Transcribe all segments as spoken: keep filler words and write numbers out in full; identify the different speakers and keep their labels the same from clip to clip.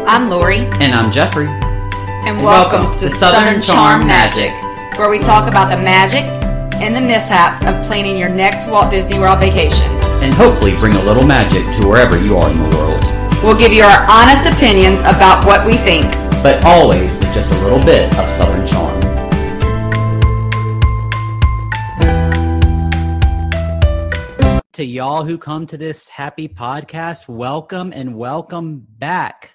Speaker 1: I'm Lori.
Speaker 2: And I'm Jeffrey.
Speaker 1: And welcome, welcome to Southern, Southern Charm, Charm Magic, where we talk about the magic and the mishaps of planning your next Walt Disney World vacation.
Speaker 2: And hopefully bring a little magic to wherever you are in the world.
Speaker 1: We'll give you our honest opinions about what we think.
Speaker 2: But always with just a little bit of Southern Charm. To y'all who come to this happy podcast, welcome and welcome back.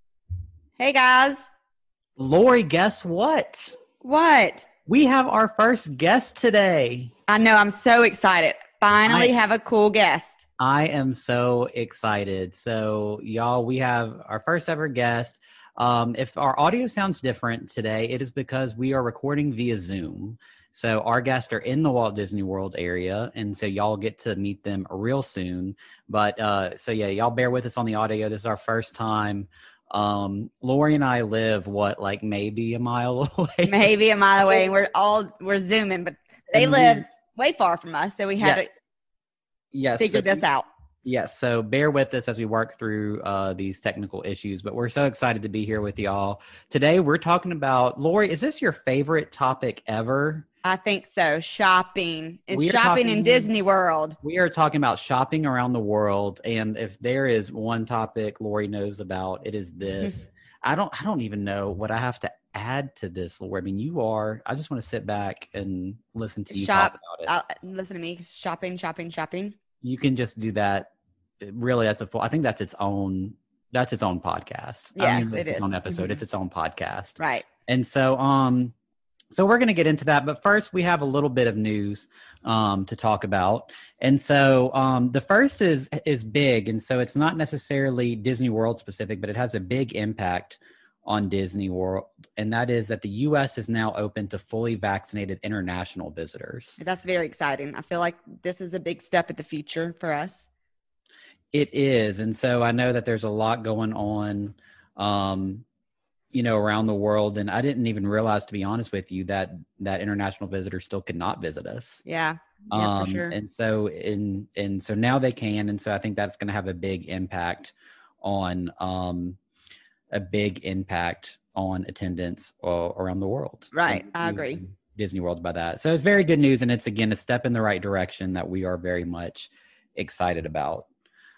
Speaker 1: Hey guys.
Speaker 2: Lori, guess what?
Speaker 1: What?
Speaker 2: We have our first guest today.
Speaker 1: I know, I'm so excited. Finally I, have a cool guest.
Speaker 2: I am so excited. So y'all, we have our first ever guest. Um, if our audio sounds different today, it is because we are recording via Zoom. So our guests are in the Walt Disney World area, and so y'all get to meet them real soon. But uh, so yeah, y'all bear with us on the audio. This is our first time. Um, Lori and I live what, like maybe a mile away?
Speaker 1: Maybe a mile away. We're all we're zooming, but they and live we, way far from us, so we had yes. to
Speaker 2: yes,
Speaker 1: figure
Speaker 2: so,
Speaker 1: this out.
Speaker 2: Yes, so bear with us as we work through uh, these technical issues, but we're so excited to be here with y'all. Today we're talking about, Lori, is this your favorite topic ever?
Speaker 1: I think so. Shopping. It's
Speaker 2: we
Speaker 1: shopping
Speaker 2: talking,
Speaker 1: in Disney World.
Speaker 2: We are talking about shopping around the world, and if there is one topic Lori knows about, it is this. I don't I don't even know what I have to add to this, Lori. I mean, you are, I just want to sit back and listen to you
Speaker 1: Shop,
Speaker 2: talk about
Speaker 1: it. Uh, listen to me. Shopping, shopping, shopping.
Speaker 2: You can just do that. Really, that's a full, I think that's its own, that's its own podcast.
Speaker 1: Yes,
Speaker 2: I mean,
Speaker 1: it
Speaker 2: it's
Speaker 1: is.
Speaker 2: Its own episode.
Speaker 1: Mm-hmm.
Speaker 2: It's its own podcast.
Speaker 1: Right.
Speaker 2: And so, um, so we're going to get into that, but first we have a little bit of news um, to talk about. And so um, the first is is big, and so it's not necessarily Disney World specific, but it has a big impact on Disney World, and that is that the U S is now open to fully vaccinated international visitors.
Speaker 1: That's very exciting. I feel like this is a big step in the future for us.
Speaker 2: It is, and so I know that there's a lot going on um, you know, around the world. And I didn't even realize, to be honest with you, that that international visitors still could not visit us.
Speaker 1: Yeah, yeah,
Speaker 2: um,
Speaker 1: for sure.
Speaker 2: And so, in and so now they can, and so I think that's going to have a big impact on um, a big impact on attendance uh, around the world.
Speaker 1: Right,
Speaker 2: and,
Speaker 1: I agree.
Speaker 2: Disney World by that. So it's very good news, and it's again a step in the right direction that we are very much excited about.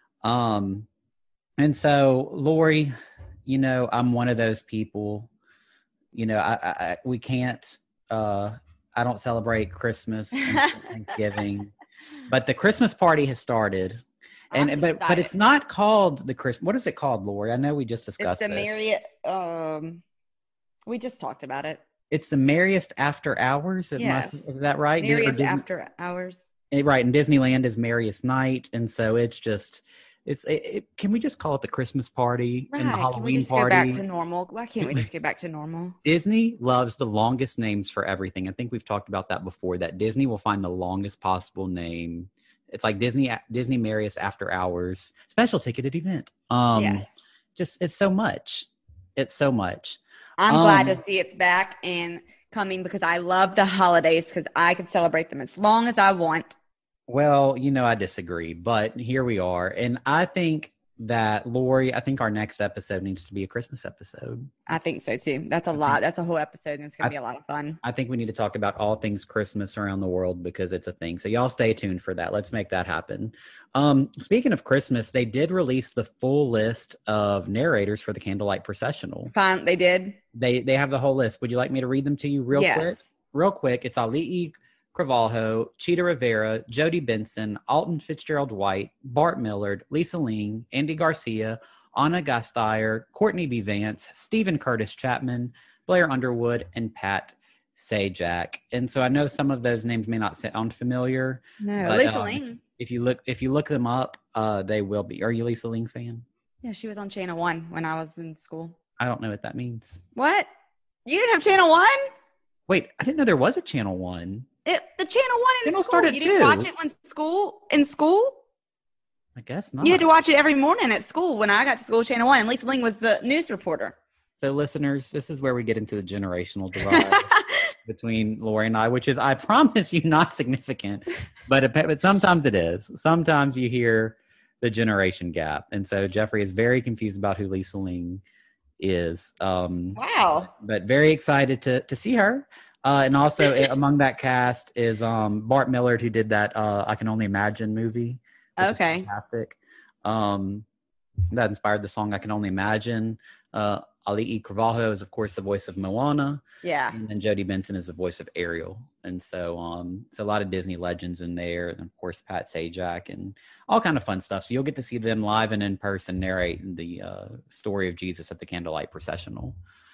Speaker 2: Um, and so, Lori, you know, I'm one of those people, you know, I, I we can't, uh, I don't celebrate Christmas and Thanksgiving, but the Christmas party has started. And,
Speaker 1: I'm
Speaker 2: but,
Speaker 1: excited.
Speaker 2: but it's not called the Christmas. What is it called, Lori? I know we just discussed
Speaker 1: it's the
Speaker 2: this.
Speaker 1: Marriott, um, we just talked about it.
Speaker 2: It's the Merriest After Hours.
Speaker 1: Yes.
Speaker 2: Must, is that right?
Speaker 1: Merriest After Hours.
Speaker 2: Right. And Disneyland is Merriest Night. And so it's just, It's. It, it, can we just call it the Christmas party
Speaker 1: right.
Speaker 2: and the Halloween
Speaker 1: can we just
Speaker 2: party?
Speaker 1: Go back to normal. Why can't we just get back to normal?
Speaker 2: Disney loves the longest names for everything. I think we've talked about that before. That Disney will find the longest possible name. It's like Disney Disney Merriest After Hours special ticketed event. Um,
Speaker 1: yes.
Speaker 2: Just it's so much. It's so much.
Speaker 1: I'm
Speaker 2: um,
Speaker 1: glad to see it's back and coming because I love the holidays because I can celebrate them as long as I want.
Speaker 2: Well, you know, I disagree, but here we are. And I think that, Lori, I think our next episode needs to be a Christmas episode.
Speaker 1: I think so, too. That's a lot. That's a whole episode, and it's going to be a lot of fun.
Speaker 2: I think we need to talk about all things Christmas around the world because it's a thing. So y'all stay tuned for that. Let's make that happen. Um, speaking of Christmas, they did release the full list of narrators for the Candlelight Processional.
Speaker 1: Fine, they did?
Speaker 2: They they have the whole list. Would you like me to read them to you real
Speaker 1: yes.
Speaker 2: quick? Real quick. It's Ali'i Cravalho, Cheetah Rivera, Jody Benson, Alton Fitzgerald White, Bart Millard, Lisa Ling, Andy Garcia, Anna Gasteyer, Courtney B. Vance, Stephen Curtis Chapman, Blair Underwood, and Pat Sajak. And so I know some of those names may not sound familiar.
Speaker 1: No,
Speaker 2: but,
Speaker 1: Lisa
Speaker 2: um,
Speaker 1: Ling.
Speaker 2: If you look, if you look them up, uh, they will be. Are you a Lisa Ling fan?
Speaker 1: Yeah, she was on Channel One when I was in school.
Speaker 2: I don't know what that means.
Speaker 1: What? You didn't have Channel One?
Speaker 2: Wait, I didn't know there was a Channel One.
Speaker 1: It, the Channel One in
Speaker 2: Channel
Speaker 1: school.
Speaker 2: started
Speaker 1: You didn't
Speaker 2: too.
Speaker 1: watch it in school? In school?
Speaker 2: I guess not.
Speaker 1: You had to watch it every morning at school. When I got to school, Channel One, and Lisa Ling was the news reporter.
Speaker 2: So, listeners, this is where we get into the generational divide between Lori and I, which is, I promise you, not significant, but, it, but sometimes it is. Sometimes you hear the generation gap. And so Jeffrey is very confused about who Lisa Ling is. Um,
Speaker 1: wow.
Speaker 2: But, but very excited to to see her. Uh, and also among that cast is um, Bart Millard, who did that uh, I Can Only Imagine movie, which
Speaker 1: Okay.
Speaker 2: is fantastic. Um, that inspired the song I Can Only Imagine. Uh, Ali Carvalho is, of course, the voice of Moana.
Speaker 1: Yeah.
Speaker 2: And then Jodie Benson is the voice of Ariel. And so um, it's a lot of Disney legends in there. And, of course, Pat Sajak and all kind of fun stuff. So you'll get to see them live and in person narrate the uh, story of Jesus at the Candlelight Processional.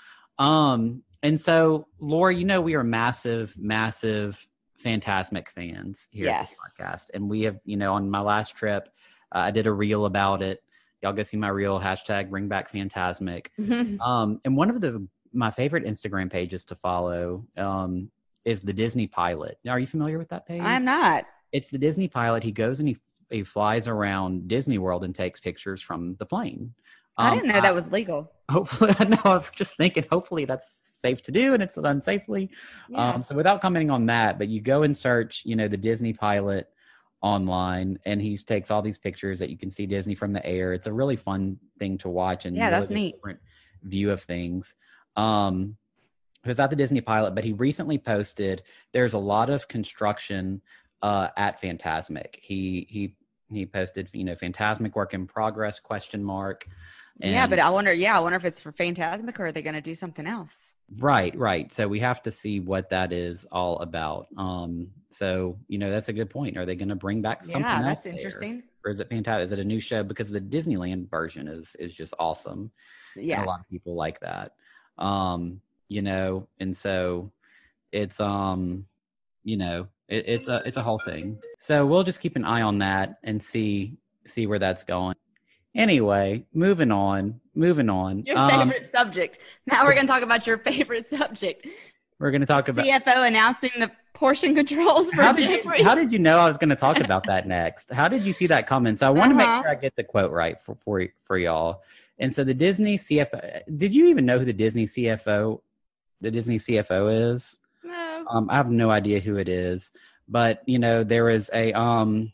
Speaker 2: Um, and so, Laura, you know, we are massive, massive Fantasmic fans here
Speaker 1: yes.
Speaker 2: at this podcast. And we have, you know, on my last trip, uh, I did a reel about it. Y'all go see my reel, hashtag bring back Fantasmic. um, and one of the my favorite Instagram pages to follow um, is the Disney Pilot. Now, are you familiar with that page?
Speaker 1: I'm not.
Speaker 2: It's the Disney Pilot. He goes and he, he flies around Disney World and takes pictures from the plane.
Speaker 1: Um, I didn't know
Speaker 2: I,
Speaker 1: that was legal.
Speaker 2: Hopefully, no, I was just thinking, hopefully that's safe to do and it's done safely. Yeah. Um, so without commenting on that, but you go and search, you know, the Disney Pilot online, and he takes all these pictures that you can see Disney from the air. It's a really fun thing to watch, and
Speaker 1: yeah,
Speaker 2: really
Speaker 1: that's neat.
Speaker 2: Different view of things. Um, he was at the Disney Pilot, but he recently posted. There's a lot of construction uh, at Fantasmic. He he he posted, you know, Fantasmic work in progress question mark.
Speaker 1: And, yeah, but I wonder. Yeah, I wonder if it's for Fantasmic or are they going to do something else?
Speaker 2: Right, right. So we have to see what that is all about. Um, so you know, that's a good point. Are they going to bring back something?
Speaker 1: Yeah,
Speaker 2: else
Speaker 1: that's interesting.
Speaker 2: There? Or is it fantastic? Is it a new show? Because the Disneyland version is is just awesome.
Speaker 1: Yeah,
Speaker 2: and a lot of people like that. Um, you know, and so it's um, you know, it, it's a it's a whole thing. So we'll just keep an eye on that and see see where that's going. Anyway, moving on, moving on.
Speaker 1: Your
Speaker 2: um,
Speaker 1: favorite subject. Now we're going to talk about your favorite subject.
Speaker 2: We're going to talk about
Speaker 1: C F O announcing the portion controls for
Speaker 2: how did
Speaker 1: Jeffrey.
Speaker 2: You, how did you know I was going to talk about that next? How did you see that coming? So I want to
Speaker 1: uh-huh.
Speaker 2: make sure I get the quote right for, for, for y'all. And so the Disney C F O, did you even know who the Disney C F O, the Disney C F O is?
Speaker 1: No.
Speaker 2: Um, I have no idea who it is, but you know, there is a, um,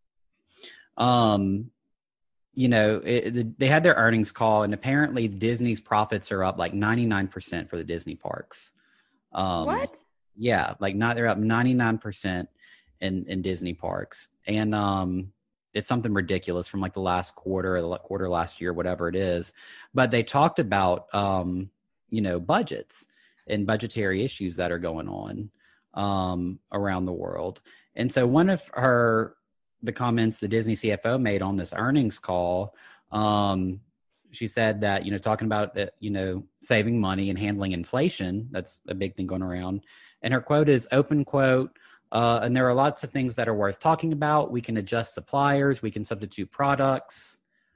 Speaker 2: um, you know, it, it, they had their earnings call, and apparently Disney's profits are up like ninety-nine percent for the Disney parks. Um,
Speaker 1: what?
Speaker 2: Yeah, like not they're up ninety-nine percent in in Disney parks, and um, it's something ridiculous from like the last quarter or the quarter last year, whatever it is. But they talked about um, you know, budgets and budgetary issues that are going on um, around the world, and so one of her. the comments the Disney C F O made on this earnings call, um, she said that, you know, talking about, uh, you know, saving money and handling inflation, that's a big thing going around. And her quote is open quote, uh, and there are lots of things that are worth talking about. We can adjust suppliers. We can substitute products.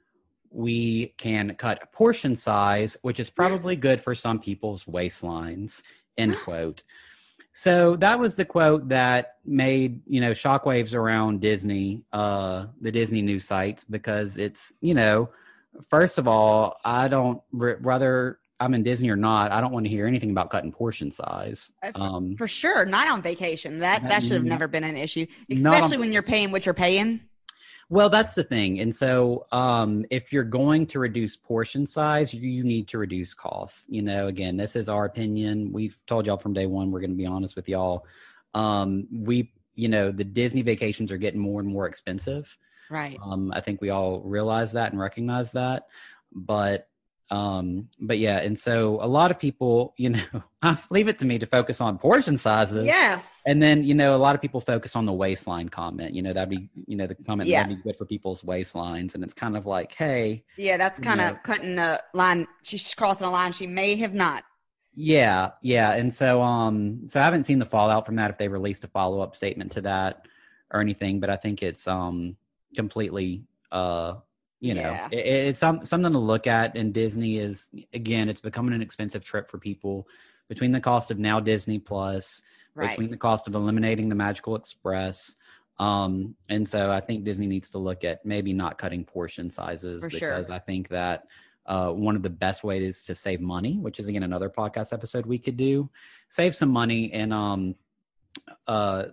Speaker 2: We can cut portion size, which is probably good for some people's waistlines, end quote. So that was the quote that made, you know, shockwaves around Disney, uh, the Disney news sites, because it's, you know, first of all, I don't, whether I'm in Disney or not, I don't want to hear anything about cutting portion size. Um,
Speaker 1: For sure. Not on vacation. That that should have never been an issue, especially on, when you're paying what you're paying.
Speaker 2: Well, that's the thing. And so um, if you're going to reduce portion size, you, you need to reduce costs. You know, again, this is our opinion. We've told y'all from day one, we're going to be honest with y'all. Um, we, you know, the Disney vacations are getting more and more expensive.
Speaker 1: Right.
Speaker 2: Um, I think we all realize that and recognize that. But Um, but yeah, and so a lot of people, you know, leave it to me to focus on portion sizes.
Speaker 1: Yes.
Speaker 2: And then, you know, a lot of people focus on the waistline comment, you know, that'd be, you know, the comment
Speaker 1: yeah.
Speaker 2: that'd be good for people's waistlines. And it's kind of like, hey.
Speaker 1: Yeah, that's kind of cutting a line. She's crossing a line she may have not.
Speaker 2: Yeah. Yeah. And so, um, so I haven't seen the fallout from that, if they released a follow-up statement to that or anything, but I think it's, um, completely, uh, You know,
Speaker 1: yeah.
Speaker 2: it, it's some, something to look at. And Disney is, again, it's becoming an expensive trip for people, between the cost of now Disney Plus,
Speaker 1: right.
Speaker 2: between the cost of eliminating the Magical Express. Um, and so I think Disney needs to look at maybe not cutting portion sizes,
Speaker 1: for
Speaker 2: because
Speaker 1: sure.
Speaker 2: I think that uh, one of the best ways to save money, which is, again, another podcast episode we could do, save some money and um, uh,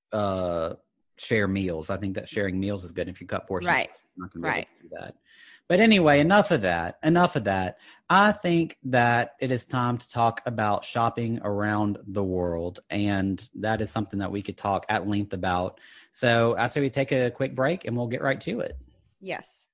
Speaker 2: uh, share meals. I think that sharing meals is good if you cut portions.
Speaker 1: Right.
Speaker 2: Not gonna be
Speaker 1: right.
Speaker 2: able to do that. But anyway, enough of that. Enough of that. I think that it is time to talk about shopping around the world. And that is something that we could talk at length about. So I say we take a quick break and we'll get right to it.
Speaker 1: Yes.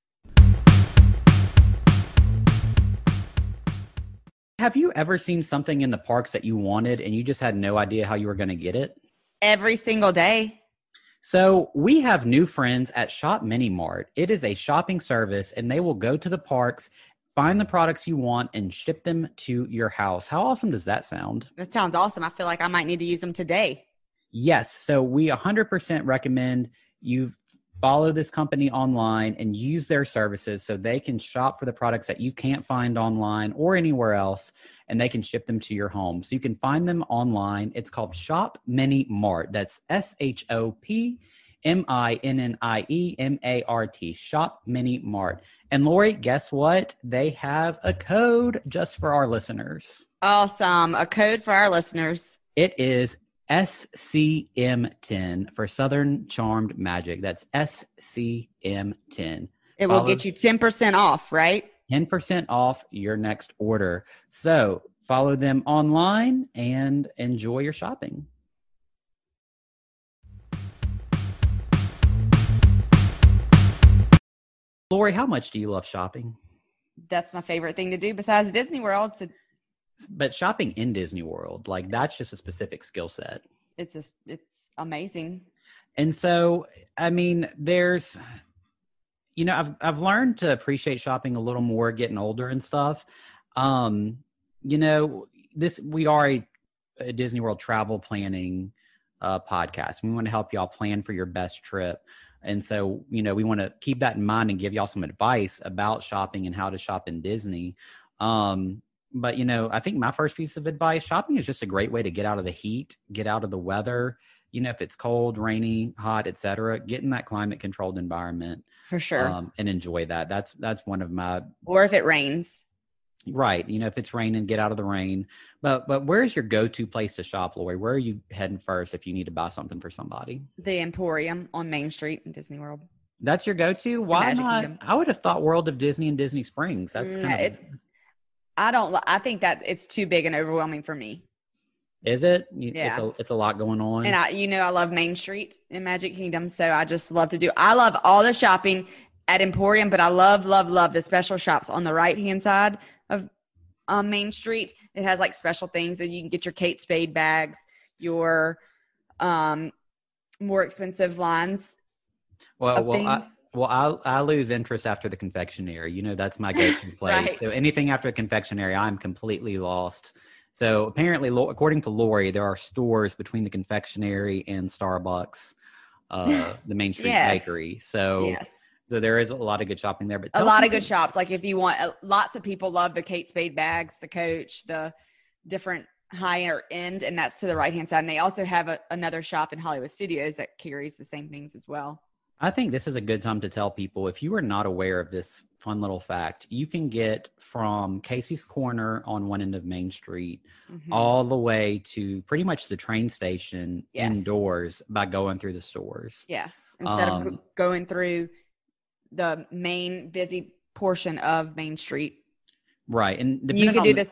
Speaker 2: Have you ever seen something in the parks that you wanted and you just had no idea how you were going to get it?
Speaker 1: Every single day.
Speaker 2: So we have new friends at Shop Mini Mart. It is a shopping service and they will go to the parks, find the products you want, and ship them to your house. How awesome does that sound?
Speaker 1: That sounds awesome. I feel like I might need to use them today.
Speaker 2: Yes. So we one hundred percent recommend you follow this company online and use their services so they can shop for the products that you can't find online or anywhere else, and they can ship them to your home. So you can find them online. It's called Shop Mini Mart. That's S H O P M I N N I E M A R T, Shop Mini Mart. And Lori, guess what? They have a code just for our listeners.
Speaker 1: Awesome. A code for our listeners.
Speaker 2: It is S C M ten for Southern Charmed Magic. That's S C M ten.
Speaker 1: It will Follow, get you ten percent off, right?
Speaker 2: ten percent off your next order. So follow them online and enjoy your shopping. Lori, how much do you love shopping?
Speaker 1: That's my favorite thing to do besides Disney World. To
Speaker 2: But shopping in Disney World, like that's just a specific skill set.
Speaker 1: It's a, it's amazing.
Speaker 2: And so, I mean, there's, you know, I've I've learned to appreciate shopping a little more getting older and stuff. Um, you know, this we are a, a Disney World travel planning uh, podcast. We want to help y'all plan for your best trip. And so, you know, we want to keep that in mind and give y'all some advice about shopping and how to shop in Disney. Um, but, you know, I think my first piece of advice, shopping is just a great way to get out of the heat, get out of the weather. You know, if it's cold, rainy, hot, et cetera, get in that climate controlled environment.
Speaker 1: For sure.
Speaker 2: Um, and enjoy that. That's, that's one of my.
Speaker 1: Or if it rains.
Speaker 2: Right. You know, if it's raining, get out of the rain. But but where's your go-to place to shop, Lori? Where are you heading first if you need to buy something for somebody?
Speaker 1: The Emporium on Main Street in Disney World.
Speaker 2: That's your go-to? Why
Speaker 1: Magic
Speaker 2: not?
Speaker 1: Kingdom.
Speaker 2: I would have thought World of Disney and Disney Springs. That's
Speaker 1: Mm,
Speaker 2: kind of.
Speaker 1: it's, I don't. I think that it's too big and overwhelming for me.
Speaker 2: Is it? You-
Speaker 1: Yeah.
Speaker 2: It's a, it's a lot going on.
Speaker 1: And I, you know, I love Main Street in Magic Kingdom, so I just love to do. I love all the shopping at Emporium, but I love, love, love the special shops on the right-hand side of um, Main Street. It has like special things that you can get your Kate Spade bags, your um, more expensive lines.
Speaker 2: Well, well, I, well, I I lose interest after the confectionery. You know, that's my go-to place.
Speaker 1: Right.
Speaker 2: So anything after the confectionery, I'm completely lost. So apparently, Lo- according to Lori, there are stores between the confectionery and Starbucks, uh, the Main Street
Speaker 1: Yes.
Speaker 2: Bakery. So,
Speaker 1: Yes.
Speaker 2: so there is a lot of good shopping there. But
Speaker 1: A
Speaker 2: tell
Speaker 1: lot of
Speaker 2: people-
Speaker 1: good shops. Like if you want, uh, lots of people love the Kate Spade bags, the Coach, the different higher end, and that's to the right hand side. And they also have a, another shop in Hollywood Studios that carries the same things as well.
Speaker 2: I think this is a good time to tell people, if you are not aware of this fun little fact, you can get from Casey's Corner on one end of Main Street
Speaker 1: Mhm.
Speaker 2: all the way to pretty much the train station
Speaker 1: Yes.
Speaker 2: indoors by going through the stores.
Speaker 1: Yes. Instead of
Speaker 2: Um,
Speaker 1: go- going through the main busy portion of Main Street,
Speaker 2: Right. And
Speaker 1: you
Speaker 2: depending
Speaker 1: can
Speaker 2: on
Speaker 1: do
Speaker 2: the-
Speaker 1: this.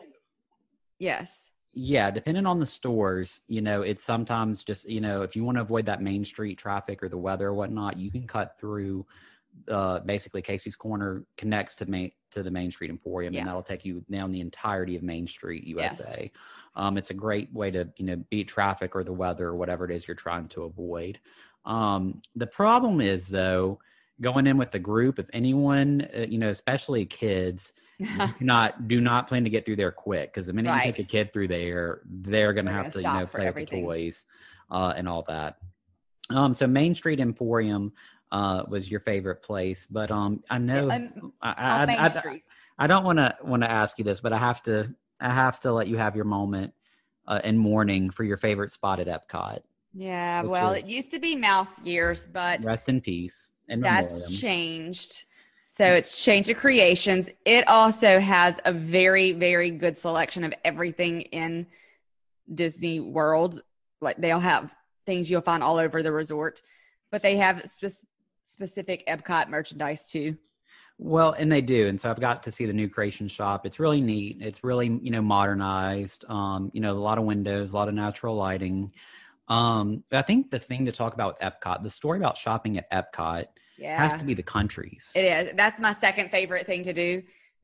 Speaker 1: Yes.
Speaker 2: Yeah, depending on the stores, you know, it's sometimes just, you know, if you want to avoid that Main Street traffic or the weather or whatnot, you can cut through uh, basically Casey's Corner connects to main to the Main Street Emporium,
Speaker 1: Yeah.
Speaker 2: and that'll take you down the entirety of Main Street, U S A. Um, it's a great way to, you know, beat traffic or the weather or whatever it is you're trying to avoid. Um, the problem is, though, going in with the group, if anyone, uh, you know, especially kids, do not do not plan to get through there quick, because the minute you take a
Speaker 1: Right.
Speaker 2: kid through there, they're going to
Speaker 1: They're
Speaker 2: have
Speaker 1: gonna
Speaker 2: to, you know,
Speaker 1: stop for
Speaker 2: play with the
Speaker 1: everything.
Speaker 2: toys uh, and all that. Um, so Main Street Emporium uh, was your favorite place, but um, I know
Speaker 1: Um,
Speaker 2: I, I,
Speaker 1: on Main
Speaker 2: I,
Speaker 1: Street.
Speaker 2: I don't want to want to ask you this, but I have to I have to let you have your moment uh, in mourning for your favorite spot at Epcot.
Speaker 1: Yeah.
Speaker 2: which
Speaker 1: Well,
Speaker 2: is-
Speaker 1: it used to be Mouse Years, but
Speaker 2: Rest in peace. In
Speaker 1: that's
Speaker 2: memoriam.
Speaker 1: changed. So it's changed to Creations. It also has a very, very good selection of everything in Disney World. Like they'll have things you'll find all over the resort, but they have spe- specific Epcot merchandise too.
Speaker 2: Well, and they do. And so I've got to see the new creation shop. It's really neat. It's really, you know, modernized. Um, you know, a lot of windows, a lot of natural lighting. Um, I think the thing to talk about with Epcot, the story about shopping at Epcot has
Speaker 1: Yeah,
Speaker 2: to be the countries.
Speaker 1: it is. That's my second favorite thing to do.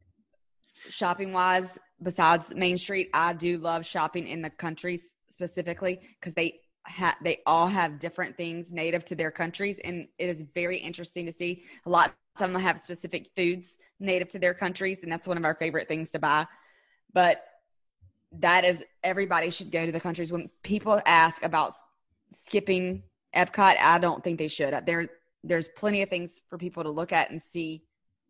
Speaker 1: Shopping wise, besides Main Street, I do love shopping in the countries specifically because they ha- they all have different things native to their countries, and it is very interesting to see. A lot of them have specific foods native to their countries, and that's one of our favorite things to buy. But that is, everybody should go to the countries. When people ask about skipping Epcot, I don't think they should. There, there's plenty of things for people to look at and see.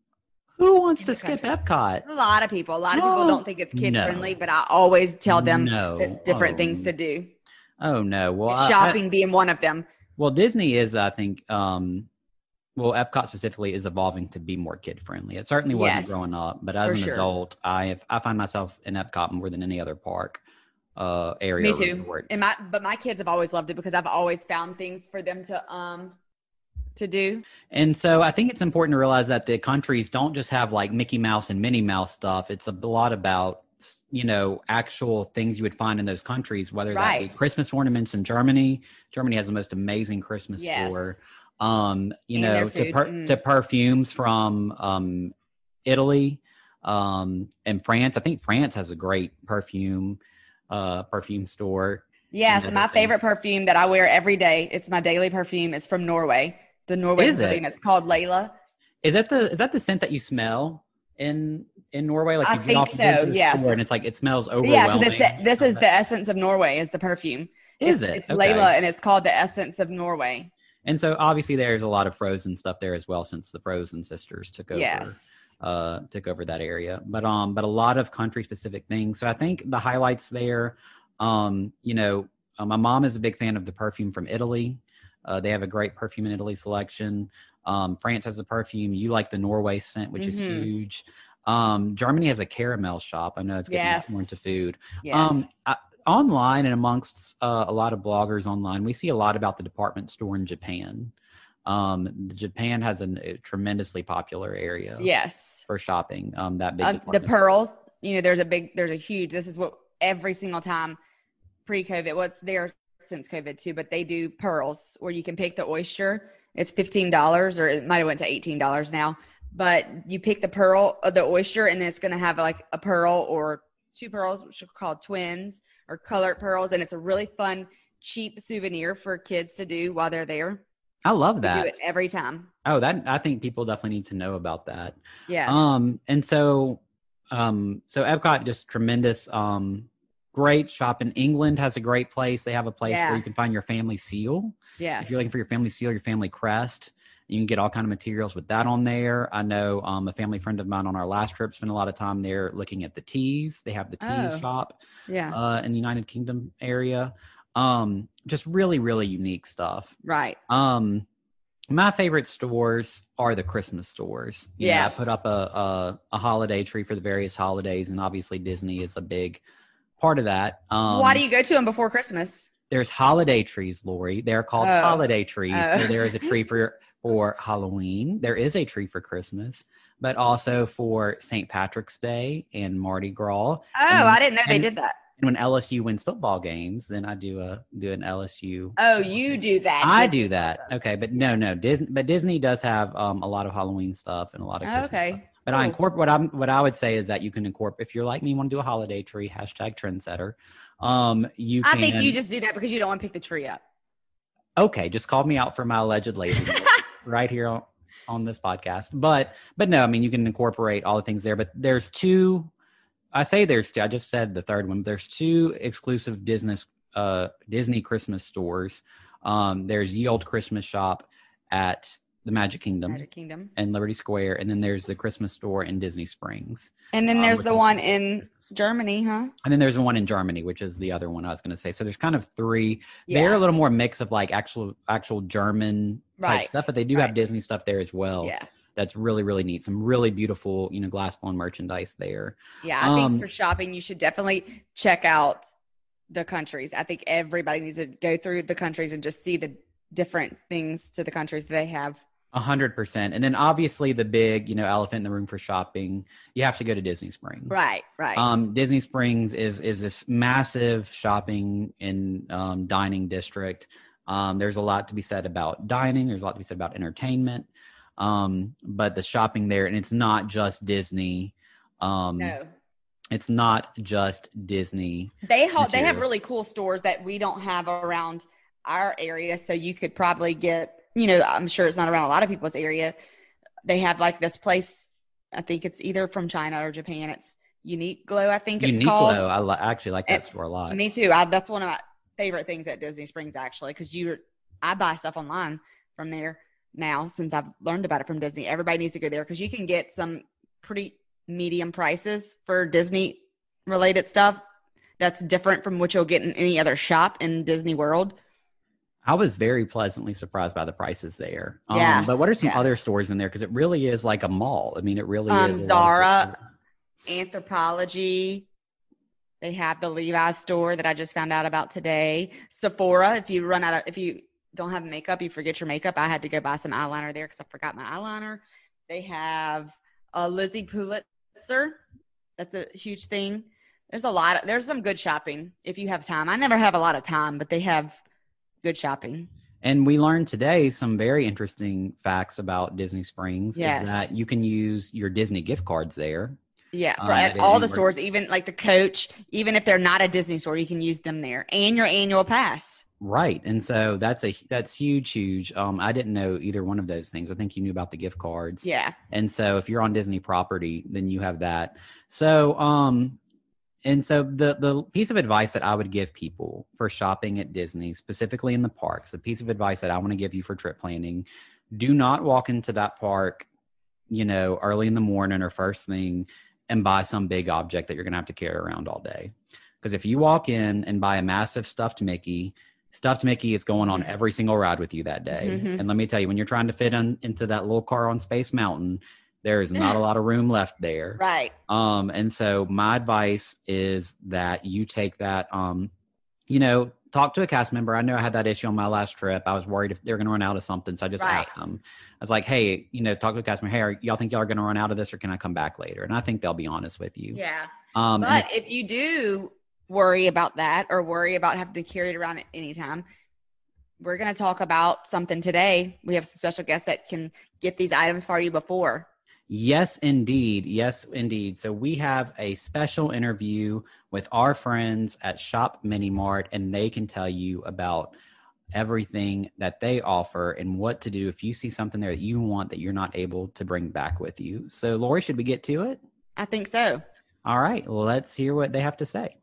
Speaker 2: Who wants to skip
Speaker 1: countries.
Speaker 2: Epcot?
Speaker 1: A lot of people. A lot of
Speaker 2: No.
Speaker 1: people don't think it's kid
Speaker 2: No.
Speaker 1: friendly, but I always tell them
Speaker 2: No.
Speaker 1: the different
Speaker 2: Oh.
Speaker 1: things to do.
Speaker 2: Oh no! Well, I-
Speaker 1: Shopping
Speaker 2: I-
Speaker 1: being one of them.
Speaker 2: well, Disney is, I think, um, well, Epcot specifically is evolving to be more kid friendly. It certainly wasn't
Speaker 1: Yes,
Speaker 2: growing up, but as
Speaker 1: for
Speaker 2: an
Speaker 1: sure.
Speaker 2: adult, I have, I find myself in Epcot more than any other park uh, area.
Speaker 1: Me
Speaker 2: or
Speaker 1: too.
Speaker 2: resort.
Speaker 1: And my but my kids have always loved it because I've always found things for them to um to do.
Speaker 2: And so I think it's important to realize that the countries don't just have like Mickey Mouse and Minnie Mouse stuff. It's a lot about, you know, actual things you would find in those countries, whether that be
Speaker 1: Right.
Speaker 2: Christmas ornaments in Germany. Germany has the most amazing Christmas
Speaker 1: Yes.
Speaker 2: store. Um, you
Speaker 1: And
Speaker 2: know,
Speaker 1: their
Speaker 2: to
Speaker 1: food.
Speaker 2: per-
Speaker 1: Mm.
Speaker 2: to perfumes from um, Italy um, and France. I think France has a great perfume uh, perfume store.
Speaker 1: Yes,
Speaker 2: and
Speaker 1: my
Speaker 2: everything.
Speaker 1: favorite perfume that I wear every day. It's my daily perfume. It's from Norway. The Norway
Speaker 2: Is it?
Speaker 1: pavilion. It's called Layla.
Speaker 2: Is that the is that the scent that you smell in in Norway? Like
Speaker 1: I
Speaker 2: you get
Speaker 1: think
Speaker 2: off you go
Speaker 1: so,
Speaker 2: into the
Speaker 1: yes.
Speaker 2: store and it's like it smells
Speaker 1: Yeah,
Speaker 2: overwhelming.
Speaker 1: because it's the, this is the essence of Norway is the perfume.
Speaker 2: Is
Speaker 1: it's,
Speaker 2: it?
Speaker 1: It's
Speaker 2: Okay.
Speaker 1: Layla, and it's called the essence of Norway.
Speaker 2: And so obviously there's a lot of Frozen stuff there as well since the Frozen sisters took over.
Speaker 1: Yes.
Speaker 2: uh took over that area, but um but a lot of country specific things. So I think the highlights there, um you know uh, my mom is a big fan of the perfume from Italy. Uh they have a great perfume in Italy selection. um France has a perfume. You like the Norway scent, which is
Speaker 1: Mhm.
Speaker 2: huge. um Germany has a caramel shop. I know it's getting
Speaker 1: Yes.
Speaker 2: more into food.
Speaker 1: Yes.
Speaker 2: um I, online and amongst uh, a lot of bloggers online, we see a lot about the department store in Japan. Um, Japan has an, a tremendously popular area
Speaker 1: yes.
Speaker 2: for shopping. Um, that big
Speaker 1: Uh, the
Speaker 2: department
Speaker 1: pearls, you know, there's a big, there's a huge, this is what every single time pre-COVID, what's there since COVID too, but they do pearls where you can pick the oyster. It's fifteen dollars or it might have went to eighteen dollars now, but you pick the pearl of the oyster and then it's going to have like a pearl or two pearls, which are called twins or colored pearls. And it's a really fun, cheap souvenir for kids to do while they're there.
Speaker 2: I love
Speaker 1: We
Speaker 2: that.
Speaker 1: do it every time.
Speaker 2: Oh, that I think people definitely need to know about that.
Speaker 1: Yes.
Speaker 2: Um, and so, um, so Epcot just tremendous, um, great shopping. England has a great place. They have a place
Speaker 1: Yeah.
Speaker 2: where you can find your family seal.
Speaker 1: yes.
Speaker 2: If you're looking for your family seal, your family crest, you can get all kind of materials with that on there. I know um, a family friend of mine on our last trip spent a lot of time there looking at the teas. They have the tea
Speaker 1: Oh.
Speaker 2: shop
Speaker 1: yeah.
Speaker 2: uh, in the United Kingdom area. Um, just really, really unique stuff.
Speaker 1: right.
Speaker 2: Um, my favorite stores are the Christmas stores. You know,
Speaker 1: Yeah.
Speaker 2: I put up a, a a holiday tree for the various holidays, and obviously Disney is a big part of that. Um,
Speaker 1: Why do you go to them before Christmas?
Speaker 2: There's holiday trees, Lori. They're called
Speaker 1: Oh.
Speaker 2: holiday trees.
Speaker 1: Oh.
Speaker 2: So there is a tree for for Halloween. There is a tree for Christmas, but also for Saint Patrick's Day and Mardi Gras.
Speaker 1: Oh,
Speaker 2: And-
Speaker 1: I didn't know they
Speaker 2: and-
Speaker 1: did that.
Speaker 2: And when L S U wins football games, then I do a do an L S U.
Speaker 1: Oh, you do that.
Speaker 2: I
Speaker 1: Just-
Speaker 2: do that. Okay, but no, no, Disney. But Disney does have um, a lot of Halloween stuff and a lot of Christmas
Speaker 1: Okay.
Speaker 2: stuff. But I
Speaker 1: Cool.
Speaker 2: incorporate what I'm what I would say is that you can incorporate if you're like me, you want to do a holiday tree. Hashtag trendsetter. Um, you.
Speaker 1: I
Speaker 2: Can,
Speaker 1: think you just do that because you don't want to pick the tree up.
Speaker 2: okay. Just called me out for my alleged laziness right here on, on this podcast. But but no, I mean you can incorporate all the things there. But there's two. I say there's two. I just said the third one. There's two exclusive Disney uh, Disney Christmas stores. Um, there's Ye Old Christmas Shop at the Magic Kingdom
Speaker 1: Magic Kingdom.
Speaker 2: and Liberty Square, and then there's the Christmas store in Disney Springs.
Speaker 1: And then
Speaker 2: Um,
Speaker 1: there's
Speaker 2: which
Speaker 1: the
Speaker 2: is-
Speaker 1: one in Germany, huh?
Speaker 2: And then there's the one in Germany, which is the other one I was going to say. So there's kind of three.
Speaker 1: Yeah.
Speaker 2: They're a little more mix of like actual actual German type
Speaker 1: Right.
Speaker 2: stuff, but they do have
Speaker 1: Right.
Speaker 2: Disney stuff there as well.
Speaker 1: Yeah.
Speaker 2: That's really, really neat. Some really beautiful, you know, glass blown merchandise there.
Speaker 1: Yeah. I think
Speaker 2: Um,
Speaker 1: for shopping, you should definitely check out the countries. I think everybody needs to go through the countries and just see the different things to the countries that they have.
Speaker 2: A hundred percent. And then obviously the big, you know, elephant in the room for shopping, you have to go to Disney Springs.
Speaker 1: Right, right.
Speaker 2: Um, Disney Springs is is this massive shopping and um, dining district. Um, there's a lot to be said about dining. There's a lot to be said about entertainment. Um, but the shopping there, and it's not just Disney. Um,
Speaker 1: no.
Speaker 2: It's not just Disney.
Speaker 1: They ha- they have really cool stores that we don't have around our area. So you could probably get, you know, I'm sure it's not around a lot of people's area. They have like this place, I think it's either from China or Japan. It's Unique Glow, I think it's
Speaker 2: Unique
Speaker 1: called.
Speaker 2: Glow. I li- actually like that
Speaker 1: and,
Speaker 2: store a lot.
Speaker 1: Me too. I, that's one of my favorite things at Disney Springs, actually, because you, I buy stuff online from there now since I've learned about it from Disney. Everybody needs to go there because you can get some pretty medium prices for Disney related stuff that's different from what you'll get in any other shop in Disney World.
Speaker 2: I was very pleasantly surprised by the prices there. Um,
Speaker 1: yeah.
Speaker 2: But what are some
Speaker 1: yeah.
Speaker 2: other stores in there? Because it really is like a mall. I mean, it really
Speaker 1: um,
Speaker 2: is.
Speaker 1: Zara, Anthropologie. They have the Levi's store that I just found out about today. Sephora. If you run out of, if you don't have makeup, you forget your makeup. I had to go buy some eyeliner there because I forgot my eyeliner. They have uh, Lizzie Pulitzer. That's a huge thing. There's a lot of, there's some good shopping if you have time. I never have a lot of time, but they have good shopping.
Speaker 2: And we learned today some very interesting facts about Disney Springs.
Speaker 1: Yes.
Speaker 2: Is that you can use your Disney gift cards there.
Speaker 1: Yeah,
Speaker 2: Um,
Speaker 1: for at
Speaker 2: they-
Speaker 1: all
Speaker 2: they
Speaker 1: the
Speaker 2: were-
Speaker 1: stores, even like the Coach, even if they're not a Disney store, you can use them there, and your annual pass.
Speaker 2: Right. And so that's a that's huge, huge. Um, I didn't know either one of those things. I think you knew about the gift cards.
Speaker 1: Yeah.
Speaker 2: And so if you're on Disney property, then you have that. So um and so the the piece of advice that I would give people for shopping at Disney, specifically in the parks, the piece of advice that I want to give you for trip planning, do not walk into that park, you know, early in the morning or first thing and buy some big object that you're going to have to carry around all day. Because if you walk in and buy a massive stuffed Mickey, stuffed Mickey is going on every single ride with you that day.
Speaker 1: Mm-hmm.
Speaker 2: And let me tell you, when you're trying to fit in, into that little car on Space Mountain, there is not a lot of room left there.
Speaker 1: Right.
Speaker 2: Um, and so my advice is that you take that, um, you know, talk to a cast member. I know I had that issue on my last trip. I was worried if they're going to run out of something. So I just
Speaker 1: Right.
Speaker 2: asked them. I was like, hey, you know, talk to a cast member. Hey, are, y'all think y'all are going to run out of this or can I come back later? And I think they'll be honest with you.
Speaker 1: Yeah.
Speaker 2: Um,
Speaker 1: But
Speaker 2: and
Speaker 1: if you do worry about that or worry about having to carry it around at any time, we're going to talk about something today. We have some special guests that can get these items for you before.
Speaker 2: Yes, indeed. Yes, indeed. So we have a special interview with our friends at Shop Mini Mart, and they can tell you about everything that they offer and what to do if you see something there that you want that you're not able to bring back with you. So, Lori, should we get to it?
Speaker 1: I think so.
Speaker 2: All right. Well, let's hear what they have to say.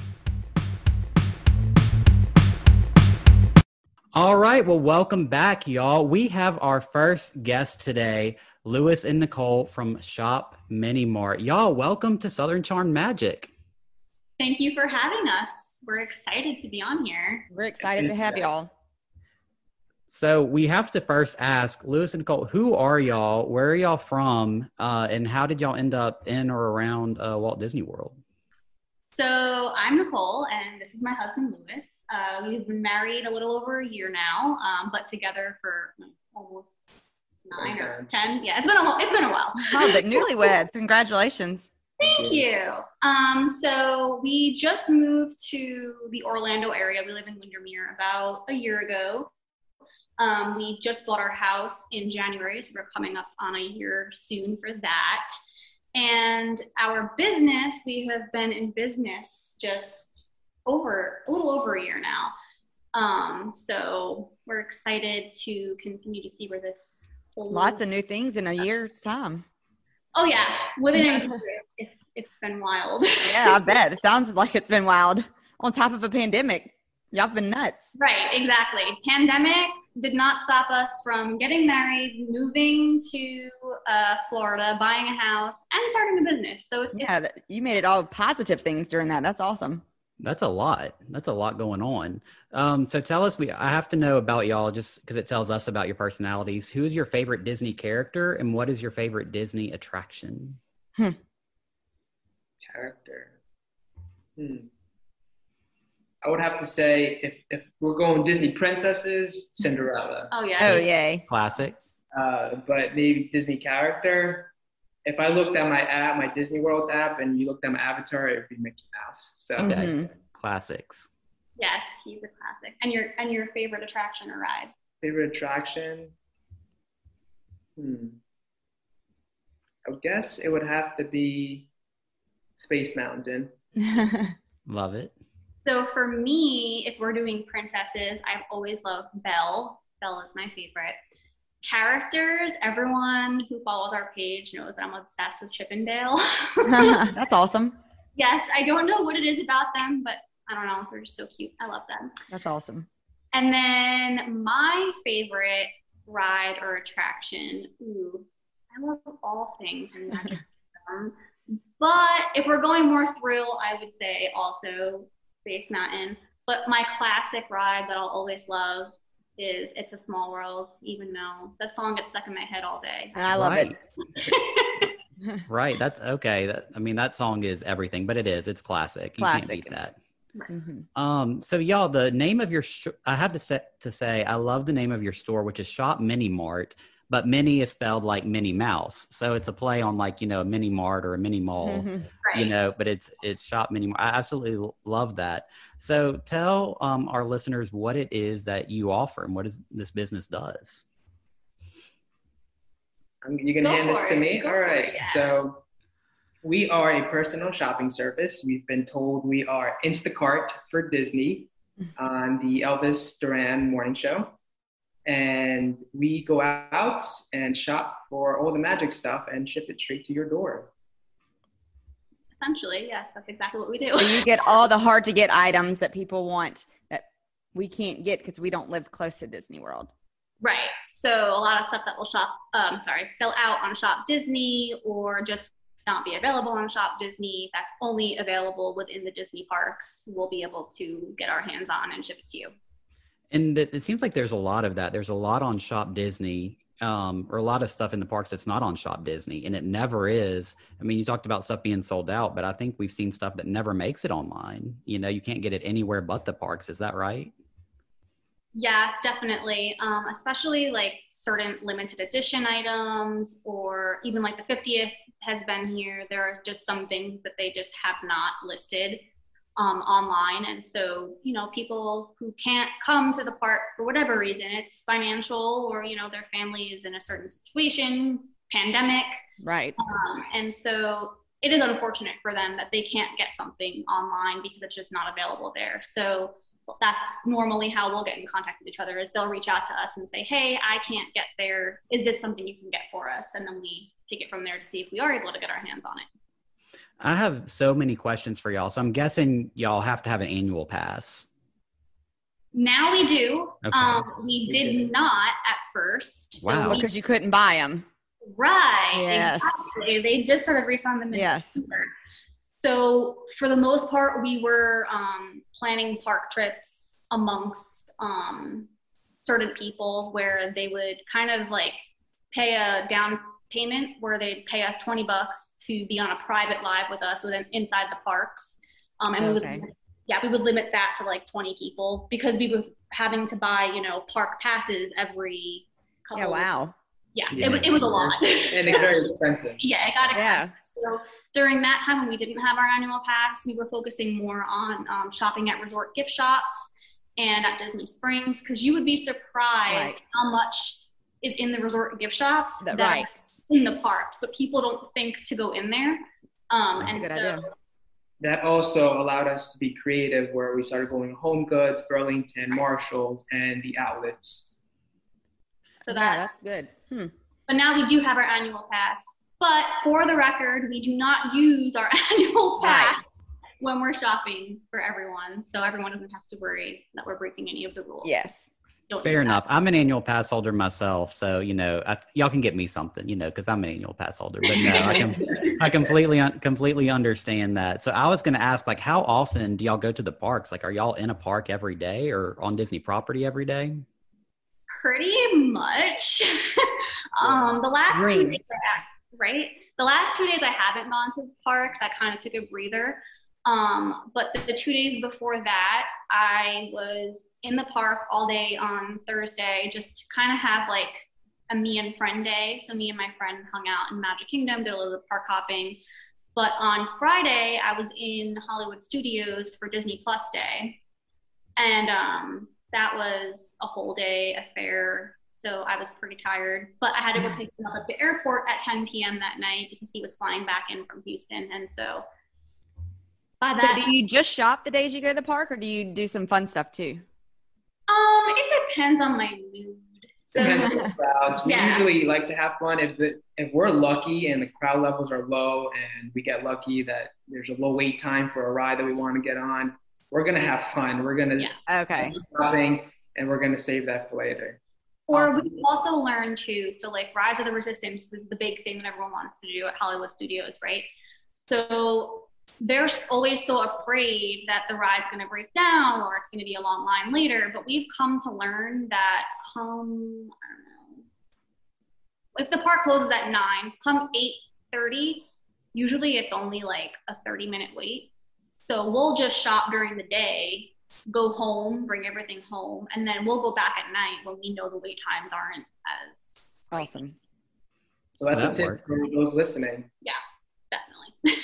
Speaker 2: All right. Well, welcome back, y'all. We have our first guest today, Lewis and Nicole from Shop Mini Mart. Y'all, welcome to Southern Charm Magic.
Speaker 3: Thank you for having us. We're excited to be on here.
Speaker 1: We're excited to have y'all.
Speaker 2: So we have to first ask, Lewis and Nicole, who are y'all? Where are y'all from? Uh, and how did y'all end up in or around uh, Walt Disney World?
Speaker 3: So I'm Nicole, and this is my husband, Lewis. Uh, we've been married a little over a year now, um, but together for almost nine okay. or ten. Yeah, it's been a long, it's been a while.
Speaker 1: Oh, the newlyweds! Congratulations.
Speaker 3: Thank you. Um, so we just moved to the Orlando area. We live in Windermere about a year ago. Um, we just bought our house in January, so we're coming up on a year soon for that. And our business, we have been in business just over a little over a year now. Um, so we're excited to continue to see where this whole
Speaker 1: lots of new things in a year's time.
Speaker 3: Oh yeah, within a year, it's it's been wild.
Speaker 1: Yeah, I bet. It sounds like it's been wild. On top of a pandemic, y'all have been nuts.
Speaker 3: Right, exactly. Pandemic did not stop us from getting married, moving to uh, Florida, buying a house, and starting a business. So it's,
Speaker 1: yeah, you made it all positive things during that. That's awesome.
Speaker 2: That's a lot. That's a lot going on. Um, so tell us, we I have to know about y'all just because it tells us about your personalities. Who is your favorite Disney character and what is your favorite Disney attraction?
Speaker 1: Hmm.
Speaker 4: Character. Hmm. I would have to say if, if we're going Disney princesses, Cinderella.
Speaker 3: Oh yeah.
Speaker 1: Oh yay.
Speaker 2: Classic.
Speaker 4: Uh, but maybe Disney character. If I looked at my app, my Disney World app, and you looked at my avatar, it would be Mickey Mouse. So
Speaker 2: Okay,
Speaker 1: Mhm.
Speaker 2: classics.
Speaker 3: Yes, he's a classic. And your and your favorite attraction or ride?
Speaker 4: favorite attraction. Hmm. I would guess it would have to be Space Mountain.
Speaker 2: Love it.
Speaker 3: So for me, if we're doing princesses, I've always loved Belle. Belle is my favorite. Characters, everyone who follows our page knows that I'm obsessed with Chip and Dale.
Speaker 1: That's awesome.
Speaker 3: Yes, I don't know what it is about them, but I don't know. They're just so cute. I love them.
Speaker 1: That's awesome.
Speaker 3: And then my favorite ride or attraction, ooh, I love all things in Magic Kingdom. But if we're going more thrill, I would say also Space Mountain. But my classic ride that I'll always love is It's a Small World, even though that song gets stuck in my head all day.
Speaker 1: And I love
Speaker 2: right.
Speaker 1: it.
Speaker 2: Right. That's okay. That, I mean, that song is everything, but it is. It's classic. You
Speaker 1: Classic.
Speaker 2: can't beat that.
Speaker 1: Mhm.
Speaker 2: Um, so y'all, the name of your, sh- I have to say, to say, I love the name of your store, which is Shop Mini Mart, but Minnie is spelled like Minnie Mouse. So it's a play on like, you know, a mini mart or a mini mall,
Speaker 1: Mhm.
Speaker 3: Right.
Speaker 2: you know, but it's, it's Shop Mini Mart. I absolutely l- love that. So tell um, our listeners what it is that you offer and what is this business does.
Speaker 4: I'm, you can
Speaker 3: Go
Speaker 4: hand this
Speaker 3: for
Speaker 4: to
Speaker 3: it.
Speaker 4: me?
Speaker 3: Go
Speaker 4: All
Speaker 3: for
Speaker 4: right.
Speaker 3: it, yeah.
Speaker 4: So we are a personal shopping service. We've been told we are Instacart for Disney on the Elvis Duran morning show. And we go out and shop for all the magic stuff and ship it straight to your door.
Speaker 3: Essentially, yes, that's exactly what we do.
Speaker 1: So you get all the hard to get items that people want that we can't get because we don't live close to Disney World.
Speaker 3: Right. So a lot of stuff that will shop, um, sorry, sell out on Shop Disney or just not be available on Shop Disney, that's only available within the Disney parks, we'll be able to get our hands on and ship it to you.
Speaker 2: And it, it seems like there's a lot of that. There's a lot on Shop Disney, um, or a lot of stuff in the parks that's not on Shop Disney, and it never is. I mean, you talked about stuff being sold out, but I think we've seen stuff that never makes it online. You know, you can't get it anywhere but the parks. Is that right?
Speaker 3: Yeah, definitely. Um, especially like certain limited edition items or even like the fiftieth has been here. There are just some things that they just have not listed um, online. And so, you know, people who can't come to the park for whatever reason, it's financial or, you know, their family is in a certain situation, pandemic.
Speaker 1: Right.
Speaker 3: Um, and so it is unfortunate for them that they can't get something online because it's just not available there. So that's normally how we'll get in contact with each other is they'll reach out to us and say, hey, I can't get there. Is this something you can get for us? And then we take it from there to see if we are able to get our hands on it.
Speaker 2: I have so many questions for y'all. So I'm guessing y'all have to have an annual pass.
Speaker 3: Now we do.
Speaker 2: Okay.
Speaker 3: Um, we did not at first. So
Speaker 2: Wow.
Speaker 3: we-
Speaker 1: Because you couldn't buy them.
Speaker 3: right.
Speaker 1: Yes.
Speaker 3: Exactly. They just started reselling them in
Speaker 1: Yes.
Speaker 3: December. So for the most part, we were um, planning park trips amongst um, certain people where they would kind of like pay a down payment where they'd pay us twenty bucks to be on a private live with us within inside the parks. Um, and we
Speaker 1: Okay.
Speaker 3: would, yeah, we would limit that to like twenty people because we were having to buy, you know, park passes every couple
Speaker 1: Yeah, wow.
Speaker 3: Of, yeah,
Speaker 2: Yeah.
Speaker 3: It, was- it was a lot.
Speaker 4: And it's very expensive.
Speaker 3: Yeah, it got expensive.
Speaker 1: Yeah.
Speaker 3: So during that time when we didn't have our annual pass, we were focusing more on um, shopping at resort gift shops and at Disney Springs because you would be surprised
Speaker 1: Right.
Speaker 3: how much is in the resort gift shops
Speaker 1: That-
Speaker 3: that
Speaker 1: right.
Speaker 3: are in the parks, but people don't think to go in there. Um,
Speaker 1: That's a
Speaker 3: and
Speaker 1: good
Speaker 3: so,
Speaker 1: idea.
Speaker 4: That also allowed us to be creative where we started going to Home Goods, Burlington, Marshalls, and the outlets.
Speaker 3: so
Speaker 1: Yeah,
Speaker 3: that,
Speaker 1: that's good. Hmm.
Speaker 3: but now we do have our annual pass. But for the record, we do not use our annual pass
Speaker 1: Right.
Speaker 3: when we're shopping for everyone. So everyone doesn't have to worry that we're breaking any of the rules.
Speaker 1: Yes.
Speaker 3: Don't
Speaker 2: Fair
Speaker 3: do that.
Speaker 2: enough. I'm an annual pass holder myself, so you know, I, y'all can get me something, you know, because I'm an annual pass holder. But no, I can, I completely, un, completely understand that. So I was going to ask, like, how often do y'all go to the parks? Like, are y'all in a park every day or on Disney property every day?
Speaker 3: Pretty much. um, the last two
Speaker 1: Dream.
Speaker 3: days, I, right? The last two days I haven't gone to the parks. I kind of took a breather. Um, but the, the two days before that, I was in the park all day on Thursday, just to kind of have like a me and friend day. So me and my friend hung out in Magic Kingdom, did a little park hopping. But on Friday, I was in Hollywood Studios for Disney Plus Day. And um, that was a whole day affair. So I was pretty tired. But I had to go pick him up at the airport at ten p.m. that night because he was flying back in from Houston. And so by that,
Speaker 1: So do you just shop the days you go to the park, or do you do some fun stuff too?
Speaker 3: Um, it depends on my mood. So,
Speaker 4: Depends on the crowds. We
Speaker 3: yeah.
Speaker 4: usually like to have fun if the, if we're lucky and the crowd levels are low and we get lucky that there's a low wait time for a ride that we want to get on. We're gonna have fun. We're gonna
Speaker 3: Yeah.
Speaker 1: Okay.
Speaker 4: do shopping, and we're gonna save that for later.
Speaker 3: Or
Speaker 1: Awesome.
Speaker 3: we also learn too. So like Rise of the Resistance is the big thing that everyone wants to do at Hollywood Studios, right? So they're always so afraid that the ride's going to break down or it's going to be a long line later. But we've come to learn that come, I don't know, if the park closes at nine, come eight thirty, usually it's only like a thirty minute wait. So we'll just shop during the day, go home, bring everything home, and then we'll go back at night when we know the wait times aren't as crazy.
Speaker 1: Awesome.
Speaker 4: So that's
Speaker 2: That
Speaker 4: a tip
Speaker 2: worked.
Speaker 4: for those listening.
Speaker 3: Yeah, definitely.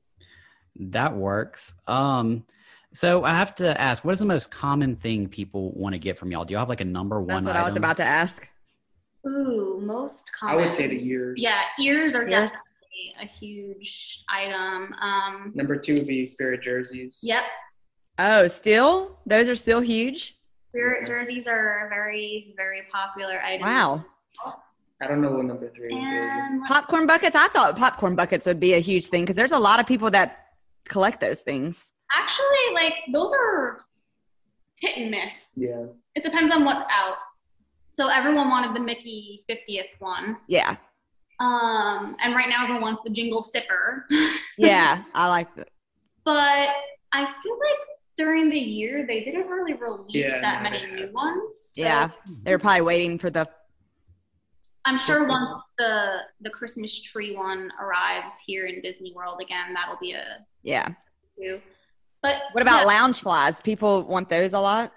Speaker 2: That works. Um, so I have to ask, what is the most common thing people want to get from y'all? Do you have like a number one
Speaker 1: That's what
Speaker 2: item?
Speaker 1: I was about to ask.
Speaker 3: Ooh, most
Speaker 4: I
Speaker 3: common.
Speaker 4: would say the ears.
Speaker 3: Yeah, ears are
Speaker 1: Ears.
Speaker 3: definitely a huge item. Um,
Speaker 4: Number two would be Spirit jerseys.
Speaker 3: yep,
Speaker 1: Oh, still? Those are still huge?
Speaker 3: spirit jerseys are a very, very popular item.
Speaker 1: Wow.
Speaker 4: I don't know what number three would be.
Speaker 3: And
Speaker 1: Popcorn buckets? I thought popcorn buckets would be a huge thing because there's a lot of people that collect those things.
Speaker 3: actually, like those are hit and miss.
Speaker 4: Yeah.
Speaker 3: It depends on what's out. So everyone wanted the Mickey fiftieth one.
Speaker 1: Yeah.
Speaker 3: Um, and right now everyone wants the Jingle Sipper.
Speaker 1: Yeah. I like that.
Speaker 3: But I feel like during the year they didn't really release
Speaker 4: Yeah,
Speaker 3: that
Speaker 4: no,
Speaker 3: many
Speaker 4: they
Speaker 3: new
Speaker 4: haven't.
Speaker 3: ones. So
Speaker 1: Yeah. They're probably waiting for the.
Speaker 3: I'm sure once the the Christmas tree one arrives here in Disney World again, that'll be a
Speaker 1: Yeah.
Speaker 3: two. But
Speaker 1: What about
Speaker 3: yeah,
Speaker 1: lounge flies? People want those a lot?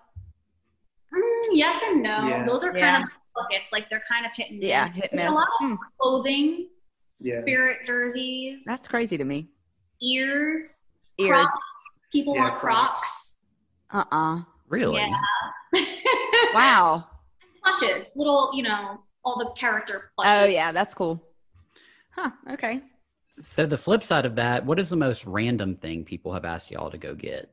Speaker 3: mm, yes and no.
Speaker 4: Yeah.
Speaker 3: Those are kind
Speaker 1: Yeah.
Speaker 3: of buckets, like they're kind of hit and miss.
Speaker 1: Yeah. Hit and
Speaker 3: There's
Speaker 1: miss.
Speaker 3: a lot
Speaker 1: Hmm.
Speaker 3: of clothing,
Speaker 4: Yeah.
Speaker 3: spirit jerseys,
Speaker 1: That's crazy to me.
Speaker 3: ears,
Speaker 1: Ears.
Speaker 3: Crocs. People
Speaker 4: Yeah,
Speaker 3: want Crocs.
Speaker 1: Uh-uh.
Speaker 2: Really?
Speaker 3: Yeah.
Speaker 1: Wow.
Speaker 3: Plushes, little, you know, all the character plushes.
Speaker 1: Oh, yeah. That's cool. Huh. Okay.
Speaker 2: So the flip side of that, what is the most random thing people have asked y'all to go get?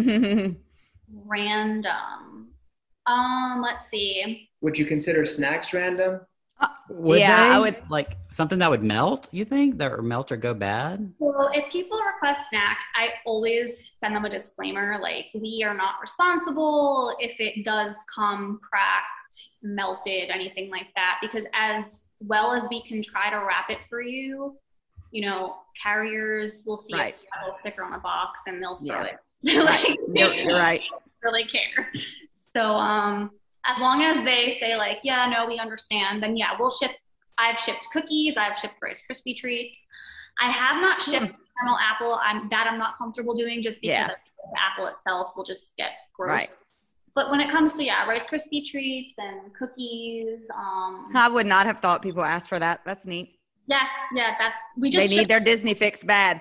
Speaker 3: Random. Um, let's see.
Speaker 4: Would you consider snacks random?
Speaker 2: Would
Speaker 1: Yeah,
Speaker 2: they?
Speaker 1: I would-
Speaker 2: Like something that would melt, you think? That would melt or go bad?
Speaker 3: Well, if people request snacks, I always send them a disclaimer like, we are not responsible if it does come cracked, melted, anything like that. Because as well as we can try to wrap it for you, you know, carriers will see
Speaker 1: Right.
Speaker 3: a little sticker on a box and they'll throw
Speaker 1: Yeah.
Speaker 3: it. Like,
Speaker 1: You're, you're right.
Speaker 3: they don't really care. So um, as long as they say like, yeah, no, we understand, then yeah, we'll ship. I've shipped cookies. I've shipped Rice Krispie treats. I have not shipped caramel apple. I'm that I'm not comfortable doing just because
Speaker 1: Yeah.
Speaker 3: I think the apple itself will just get gross.
Speaker 1: Right.
Speaker 3: But when it comes to yeah, Rice Krispie treats and cookies, um,
Speaker 1: I would not have thought people asked for that. That's neat.
Speaker 3: yeah, yeah, that's we
Speaker 1: They
Speaker 3: just
Speaker 1: need
Speaker 3: shipped,
Speaker 1: their Disney fix bad.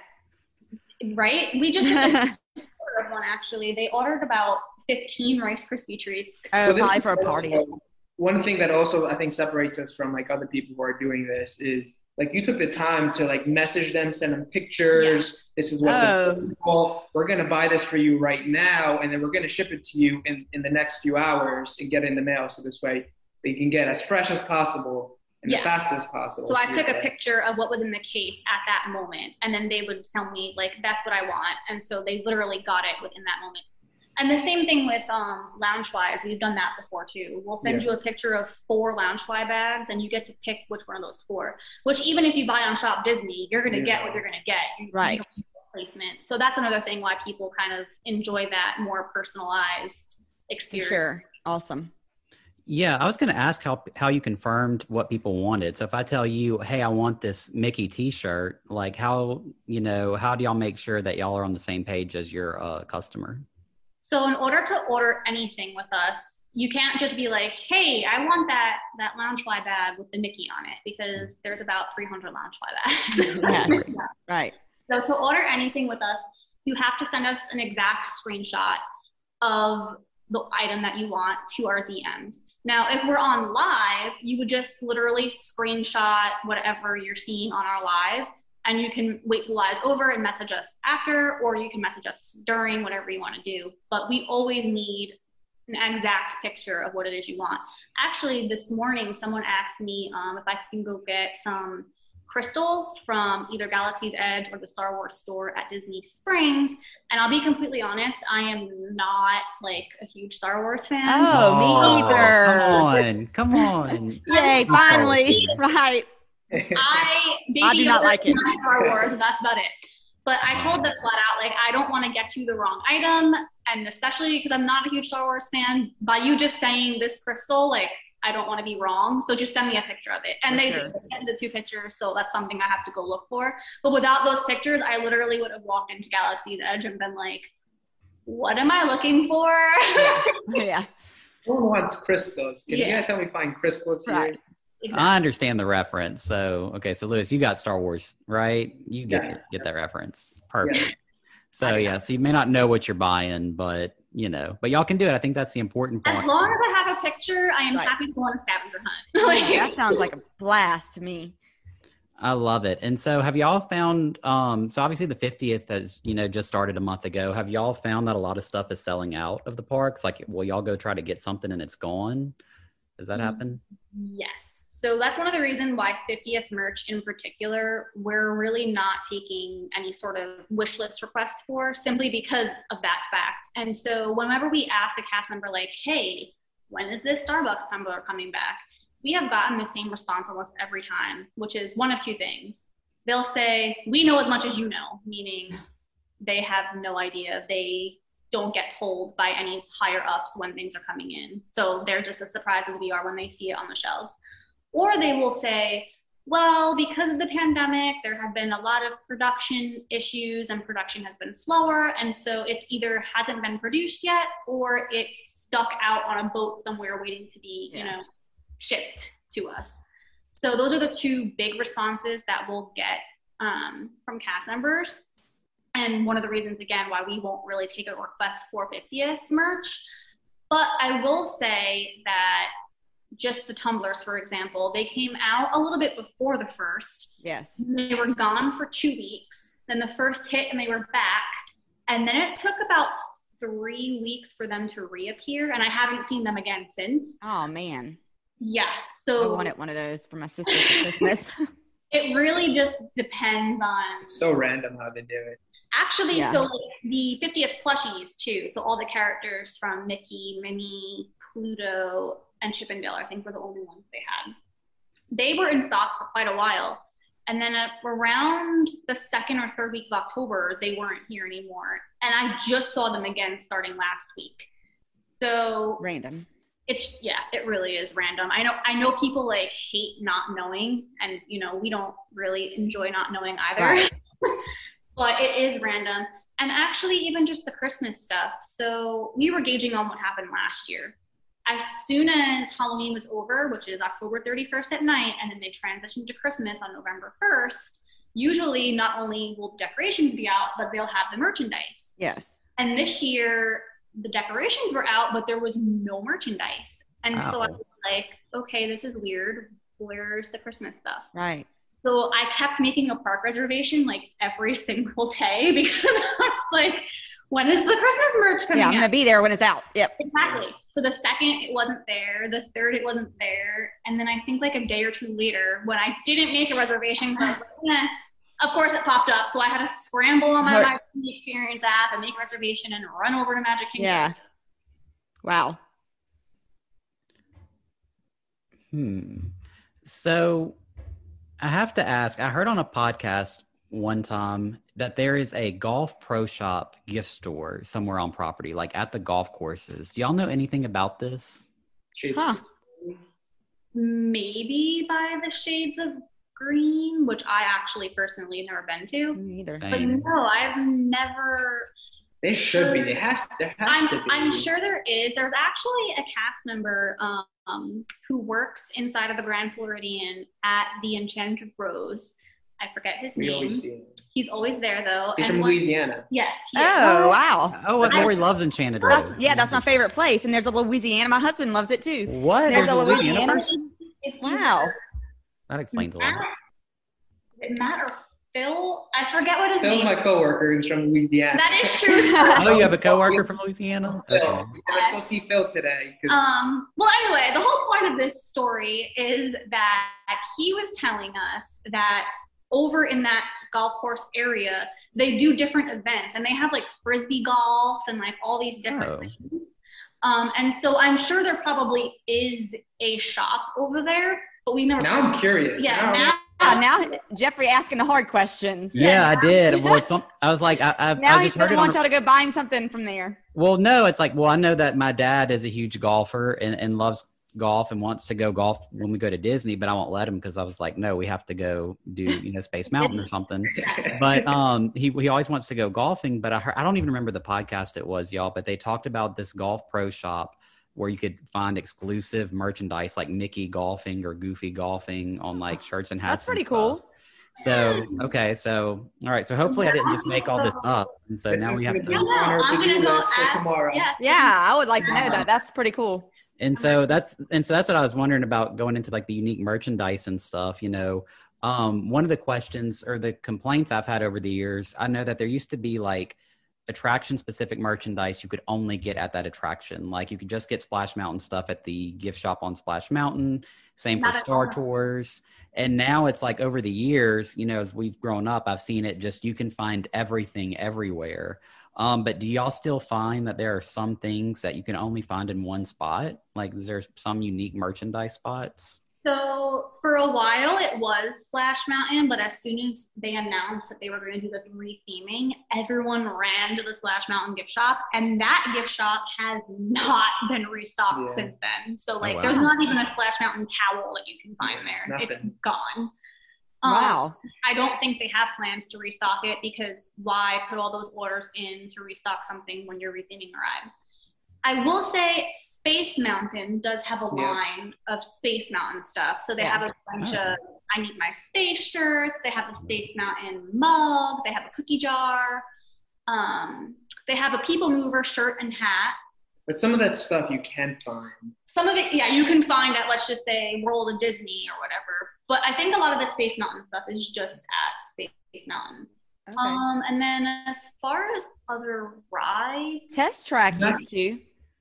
Speaker 3: right. We just shipped a order of one actually. They ordered about fifteen Rice Krispie treats.
Speaker 1: Oh,
Speaker 4: So this
Speaker 1: probably
Speaker 4: is
Speaker 1: for a party.
Speaker 4: also- One thing that also I think separates us from like other people who are doing this is like you took the time to like message them, send them pictures. This is what's
Speaker 1: Oh.
Speaker 4: available. We're gonna buy this for you right now, and then we're gonna ship it to you in, in the next few hours and get it in the mail. So this way they can get as fresh as possible and
Speaker 3: Yeah.
Speaker 4: as fast as possible.
Speaker 3: So I
Speaker 4: for
Speaker 3: took
Speaker 4: your
Speaker 3: a
Speaker 4: day.
Speaker 3: picture of what was in the case at that moment, and then they would tell me like, that's what I want. And so they literally got it within that moment. And the same thing with um, Loungeflies. We've done that before too. We'll send
Speaker 4: Yeah.
Speaker 3: you a picture of four Loungefly bags, and you get to pick which one of those four. Which even if you buy on Shop Disney, you're going to get
Speaker 4: Yeah.
Speaker 3: what you're going to get. You,
Speaker 1: Right.
Speaker 3: You don't need placement. So that's another thing why people kind of enjoy that more personalized
Speaker 1: For
Speaker 3: experience.
Speaker 1: sure. Awesome.
Speaker 2: Yeah, I was going to ask how how you confirmed what people wanted. So if I tell you, "Hey, I want this Mickey T-shirt," like how you know how do y'all make sure that y'all are on the same page as your uh, customer?
Speaker 3: So in order to order anything with us, you can't just be like, hey, I want that that Loungefly bag with the Mickey on it, because there's about three hundred Loungefly bags.
Speaker 1: Yes. Right.
Speaker 3: So to order anything with us, you have to send us an exact screenshot of the item that you want to our D Ms. Now, if we're on live, you would just literally screenshot whatever you're seeing on our live, and you can wait till live's over and message us after, or you can message us during, whatever you want to do. But we always need an exact picture of what it is you want. Actually, this morning, someone asked me um, if I can go get some crystals from either Galaxy's Edge or the Star Wars store at Disney Springs. And I'll be completely honest, I am not like a huge Star Wars fan.
Speaker 1: Oh, me either.
Speaker 2: Come on, come on.
Speaker 1: Yay, finally. Right.
Speaker 3: I, Baby
Speaker 1: I do not
Speaker 3: Yoda
Speaker 1: like it.
Speaker 3: is my Star Wars, and that's about it. But I told them flat out, like, I don't want to get you the wrong item, and especially because I'm not a huge Star Wars fan, by you just saying this crystal, like, I don't want to be wrong, so just send me a picture of it. And
Speaker 1: For
Speaker 3: they
Speaker 1: sure.
Speaker 3: sent the two pictures, so that's something I have to go look for. But without those pictures, I literally would have walked into Galaxy's Edge and been like, what am I looking for?
Speaker 1: Yeah.
Speaker 4: No one wants crystals. Can
Speaker 3: Yeah.
Speaker 4: you guys help me find crystals here?
Speaker 1: Right.
Speaker 2: I understand the reference. So, okay, so Lewis, you got Star Wars, right? You get
Speaker 4: Yes.
Speaker 2: get that reference. Perfect.
Speaker 4: Yeah.
Speaker 2: So, yeah, so you may not know what you're buying, but, you know, but y'all can do it. I think that's the important
Speaker 3: As
Speaker 2: part.
Speaker 3: long as I have a picture, I am
Speaker 1: Right.
Speaker 3: happy to go on a scavenger hunt. Like,
Speaker 1: That sounds like a blast to me.
Speaker 2: I love it. And so have y'all found, um, so obviously the fiftieth has, you know, just started a month ago. Have y'all found that a lot of stuff is selling out of the parks? Like, will y'all go try to get something and it's gone? Does that happen?
Speaker 3: Yes. So that's one of the reasons why fiftieth merch in particular, we're really not taking any sort of wish list request for, simply because of that fact. And so whenever we ask a cast member like, hey, when is this Starbucks tumbler coming back? We have gotten the same response almost every time, which is one of two things. They'll say, we know as much as you know, meaning they have no idea. They don't get told by any higher ups when things are coming in. So they're just as surprised as we are when they see it on the shelves. Or they will say, well, because of the pandemic, there have been a lot of production issues and production has been slower. And so it's either hasn't been produced yet or it's stuck out on a boat somewhere waiting to be, you
Speaker 1: Yeah.
Speaker 3: know, shipped to us. So those are the two big responses that we'll get um, from cast members. And one of the reasons, again, why we won't really take a request for fiftieth merch. But I will say that just the tumblers, for example, they came out a little bit before the first.
Speaker 1: Yes.
Speaker 3: They were gone for two weeks. Then the first hit and they were back. And then it took about three weeks for them to reappear. And I haven't seen them again since.
Speaker 1: Oh, man.
Speaker 3: Yeah.
Speaker 1: I
Speaker 3: So
Speaker 1: wanted one of those for my sister for Christmas.
Speaker 3: it really just depends on,
Speaker 4: So random how they do it.
Speaker 3: actually,
Speaker 1: Yeah.
Speaker 3: so like the fiftieth plushies too. So all the characters from Mickey, Minnie, Pluto, and Chip and Dale, I think were the only ones they had. They were in stock for quite a while. And then at around the second or third week of October, they weren't here anymore. And I just saw them again starting last week. So
Speaker 1: Random.
Speaker 3: it's, yeah, it really is random. I know, I know people like hate not knowing, and you know, we don't really enjoy not knowing either.
Speaker 1: Right.
Speaker 3: But it is random. And actually even just the Christmas stuff. So we were gauging on what happened last year. As soon as Halloween was over, which is October thirty-first at night, and then they transitioned to Christmas on November first, usually not only will decorations be out, but they'll have the merchandise.
Speaker 1: Yes.
Speaker 3: And this year, the decorations were out, but there was no merchandise. And so I
Speaker 2: Wow.
Speaker 3: was like, okay, this is weird. Where's the Christmas stuff?
Speaker 1: Right.
Speaker 3: So I kept making a park reservation like every single day because I was like, when is the Christmas merch coming
Speaker 1: Yeah, I'm
Speaker 3: out?
Speaker 1: going to be there when it's out. Yep.
Speaker 3: Exactly. So the second it wasn't there, the third it wasn't there, and then I think like a day or two later, when I didn't make a reservation, I was like, eh, of course it popped up. So I had to scramble on my
Speaker 1: Right.
Speaker 3: My Disney Experience app and make a reservation and run over to Magic Kingdom.
Speaker 1: Yeah. Wow.
Speaker 2: Hmm. So I have to ask, I heard on a podcast one time that there is a golf pro shop gift store somewhere on property, like at the golf courses. Do y'all know anything about this?
Speaker 4: Shades
Speaker 1: Huh.
Speaker 3: Maybe by the Shades of Green, which I actually personally have never been to.
Speaker 1: Me either.
Speaker 3: But
Speaker 2: Same.
Speaker 3: no, I've never
Speaker 4: There should be. There has. There has
Speaker 3: I'm,
Speaker 4: to be.
Speaker 3: I'm sure there is. There's actually a cast member um, who works inside of the Grand Floridian at the Enchanted Rose. I forget his
Speaker 4: We
Speaker 3: name.
Speaker 4: always see him.
Speaker 3: He's always there though.
Speaker 4: He's
Speaker 3: and
Speaker 4: from
Speaker 3: one-
Speaker 4: Louisiana.
Speaker 3: Yes. He is.
Speaker 1: Oh, wow.
Speaker 2: Oh, what Lori loves Enchanted
Speaker 1: That's,
Speaker 2: Rose.
Speaker 1: yeah, that's my favorite place. And there's a Louisiana. My husband loves it too.
Speaker 2: What?
Speaker 1: There's
Speaker 2: There's
Speaker 1: a
Speaker 2: a Louisiana
Speaker 1: Louisiana-
Speaker 2: person?
Speaker 3: It's
Speaker 1: Wow.
Speaker 3: either
Speaker 2: That explains a lot.
Speaker 3: Matt, is it Matt or Phil? I forget what his
Speaker 4: Phil's
Speaker 3: name
Speaker 4: my coworker who's from Louisiana.
Speaker 3: That is true.
Speaker 2: Oh, you have a coworker from Louisiana?
Speaker 4: Phil.
Speaker 2: Okay.
Speaker 4: We said, let's go see Phil today. 'cause-
Speaker 3: Um, well, anyway, the whole point of this story is that he was telling us that over in that golf course area, they do different events and they have like frisbee golf and like all these different
Speaker 2: Oh.
Speaker 3: things. Um, and so I'm sure there probably is a shop over there, but we never.
Speaker 4: now I'm curious.
Speaker 3: Yeah,
Speaker 4: Now-
Speaker 3: now,
Speaker 1: Uh, now Jeffrey asking the hard questions.
Speaker 2: Yeah, I did. Well, it's some, I was like, I, I,
Speaker 1: Now
Speaker 2: I
Speaker 1: he
Speaker 2: just heard
Speaker 1: said
Speaker 2: it
Speaker 1: I
Speaker 2: on
Speaker 1: want y'all to go buy him something from there.
Speaker 2: Well, no, it's like, well, I know that my dad is a huge golfer and, and loves golf and wants to go golf when we go to Disney, but I won't let him because I was like, no, we have to go do, you know, Space Mountain or something. But um, he he always wants to go golfing. But I heard, I don't even remember the podcast it was, y'all, but they talked about this golf pro shop where you could find exclusive merchandise like Mickey golfing or Goofy golfing on like shirts and hats.
Speaker 1: That's pretty
Speaker 2: and stuff.
Speaker 1: cool.
Speaker 2: So, okay. So, all right. So hopefully I didn't just make all this up. And so
Speaker 4: This
Speaker 2: now
Speaker 4: is
Speaker 2: we have
Speaker 4: gonna
Speaker 2: to.
Speaker 4: be
Speaker 3: Yeah,
Speaker 4: on our
Speaker 3: I'm
Speaker 4: to-do
Speaker 3: gonna go
Speaker 4: list for
Speaker 3: ask-
Speaker 4: tomorrow.
Speaker 3: yes.
Speaker 1: Yeah, I would like to know that. That's pretty cool.
Speaker 2: And so that's and so that's what I was wondering about going into like the unique merchandise and stuff. You know, um, one of the questions or the complaints I've had over the years, I know that there used to be like attraction specific merchandise you could only get at that attraction. Like you could just get Splash Mountain stuff at the gift shop on Splash Mountain. Same for
Speaker 3: Not at
Speaker 2: Star
Speaker 3: all.
Speaker 2: Tours. And now it's like over the years, you know, as we've grown up, I've seen it just you can find everything everywhere. Um, but do y'all still find that there are some things that you can only find in one spot? Like, is there some unique merchandise spots?
Speaker 3: So for a while it was Splash Mountain, but as soon as they announced that they were going to do the retheming, everyone ran to the Splash Mountain gift shop, and that gift shop has not been restocked
Speaker 4: Yeah.
Speaker 3: since then. So like,
Speaker 2: wow.
Speaker 3: there's not even a Splash Mountain towel that you can find there. It's
Speaker 4: Nothing.
Speaker 3: gone. Um,
Speaker 1: Wow.
Speaker 3: I don't think they have plans to restock it because why put all those orders in to restock something when you're retheming a ride? I will say Space Mountain does have a
Speaker 4: Yeah.
Speaker 3: line of Space Mountain stuff. So they
Speaker 1: Yeah.
Speaker 3: have a bunch
Speaker 2: Oh.
Speaker 3: of I Need My Space shirts. They have a Space Mountain mug. They have a cookie jar. Um, they have a People Mover shirt and hat.
Speaker 4: But some of that stuff you can find.
Speaker 3: Some of it, yeah, you can find at, let's just say, World of Disney or whatever. But I think a lot of the Space Mountain stuff is just at Space Mountain.
Speaker 1: Okay.
Speaker 3: Um, and then as far as other rides,
Speaker 1: Test Track used to.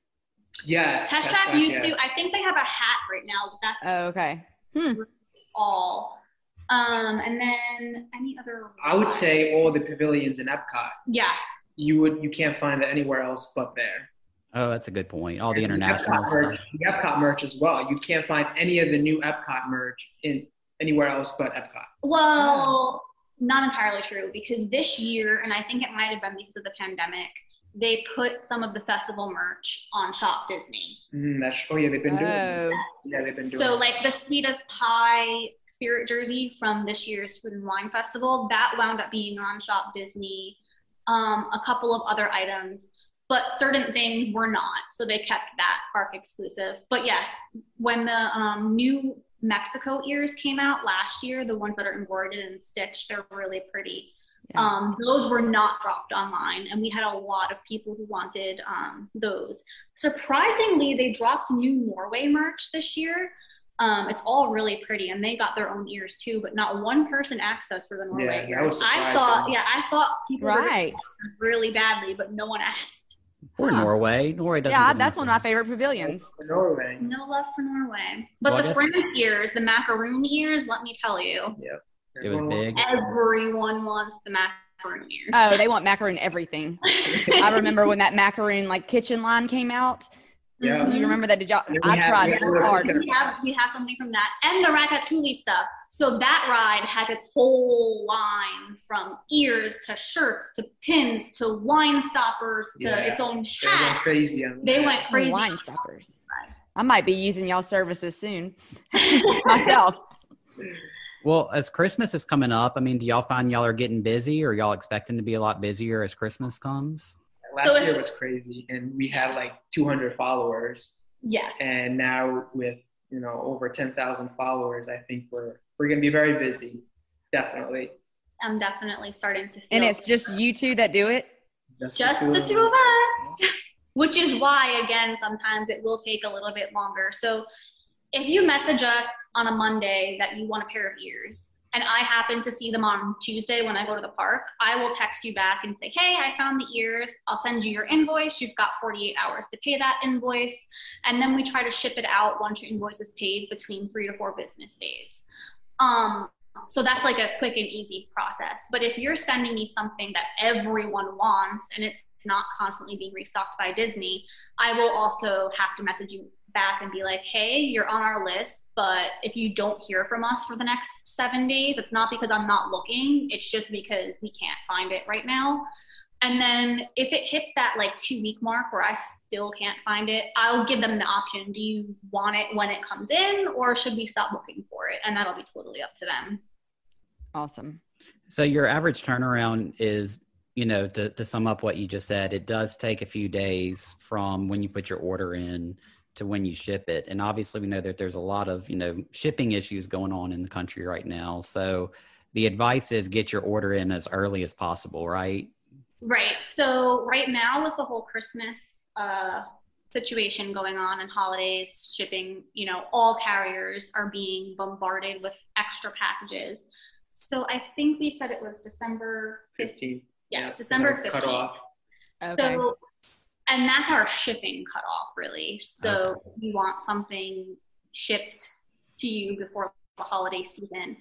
Speaker 4: Yeah.
Speaker 3: Test Track used to. I think they have a hat right now, but that's
Speaker 1: Oh, okay. Hmm.
Speaker 3: all. Um, and then any other?
Speaker 4: I would
Speaker 3: rides?
Speaker 4: say all the pavilions in Epcot.
Speaker 3: Yeah.
Speaker 4: You would you can't find it anywhere else but there.
Speaker 2: Oh, that's a good point. All the
Speaker 4: And
Speaker 2: international
Speaker 4: Epcot merch,
Speaker 2: stuff.
Speaker 4: the Epcot merch as well. You can't find any of the new Epcot merch in anywhere else but Epcot.
Speaker 3: Well, not entirely true because this year, and I think it might have been because of the pandemic, they put some of the festival merch on Shop Disney.
Speaker 4: Mm, that's oh yeah, they've been doing.
Speaker 1: Oh.
Speaker 4: It. Yeah, they've been doing.
Speaker 3: So
Speaker 4: it.
Speaker 3: like the Sweetest Pie Spirit jersey from this year's Food and Wine Festival, that wound up being on Shop Disney. Um, a couple of other items, but certain things were not. So they kept that park exclusive. But yes, when the um, new Mexico ears came out last year, the ones that are embroidered and stitched, they're really pretty.
Speaker 1: Yeah.
Speaker 3: Um, those were not dropped online, and we had a lot of people who wanted um, those. Surprisingly, they dropped new Norway merch this year. Um, it's all really pretty, and they got their own ears too, but not one person asked us for the Norway
Speaker 4: Yeah, that
Speaker 3: ears.
Speaker 4: was
Speaker 3: I
Speaker 4: surprising.
Speaker 3: thought, yeah, I thought people were
Speaker 1: Right.
Speaker 3: really badly, but no one asked.
Speaker 2: Or
Speaker 1: Huh.
Speaker 2: Norway. Norway doesn't.
Speaker 1: Yeah,
Speaker 2: get
Speaker 1: that's one of my
Speaker 2: anything.
Speaker 1: favorite pavilions.
Speaker 4: For Norway.
Speaker 3: No love for Norway. But
Speaker 2: Well, I
Speaker 3: the
Speaker 2: guess-
Speaker 3: French ears, the macaroon ears, let me tell you,
Speaker 2: It was big.
Speaker 3: everyone wants the macaroon ears.
Speaker 1: Oh, they want macaroon everything. I remember when that macaroon like kitchen line came out.
Speaker 4: Yeah.
Speaker 1: Do you remember that? Did y'all?
Speaker 4: Yeah, we
Speaker 1: I
Speaker 4: had-
Speaker 1: tried
Speaker 4: we had-
Speaker 1: hard.
Speaker 3: We have we have something from that and the Ratatouille stuff. So that ride has its whole line from ears to shirts to pins to wine stoppers to
Speaker 4: Yeah.
Speaker 3: its own
Speaker 4: They went
Speaker 3: hat.
Speaker 4: crazy on
Speaker 3: They
Speaker 4: that.
Speaker 3: went crazy.
Speaker 1: Wine stoppers. I might be using y'all services soon myself.
Speaker 2: Well, as Christmas is coming up, I mean, do y'all find y'all are getting busy, or y'all expecting to be a lot busier as Christmas comes?
Speaker 4: last
Speaker 3: So
Speaker 4: year
Speaker 3: if-
Speaker 4: was crazy, and we had like two hundred followers,
Speaker 3: Yeah.
Speaker 4: and now with you know over ten thousand followers, I think we're we're gonna be very busy, definitely.
Speaker 3: I'm definitely starting to feel.
Speaker 1: And it's just you two that do it?
Speaker 4: Just,
Speaker 3: just the two of us, which is why, again, sometimes it will take a little bit longer. So if you message us on a Monday that you want a pair of ears, and I happen to see them on Tuesday when I go to the park, I will text you back and say, hey, I found the ears. I'll send you your invoice. You've got forty-eight hours to pay that invoice. And then we try to ship it out once your invoice is paid between three to four business days. Um, so that's like a quick and easy process. But if you're sending me something that everyone wants and it's not constantly being restocked by Disney, I will also have to message you back and be like, hey, you're on our list, but if you don't hear from us for the next seven days, it's not because I'm not looking, it's just because we can't find it right now. And then if it hits that like two week mark where I still can't find it, I'll give them the option. Do you want it when it comes in, or should we stop looking for it? And that'll be totally up to them.
Speaker 1: Awesome.
Speaker 2: So your average turnaround is, you know, to, to sum up what you just said, it does take a few days from when you put your order in to when you ship it. And obviously we know that there's a lot of, you know, shipping issues going on in the country right now. So the advice is get your order in as early as possible, right?
Speaker 3: Right. So right now with the whole Christmas uh, situation going on and holidays, shipping, you know, all carriers are being bombarded with extra packages. So I think we said it was December fifteenth. Yes,
Speaker 4: yeah,
Speaker 3: December
Speaker 4: cut
Speaker 3: fifteenth.
Speaker 4: off.
Speaker 1: Okay.
Speaker 3: So, and that's our shipping cutoff, really. So
Speaker 2: Okay.
Speaker 3: you want something shipped to you before the holiday season.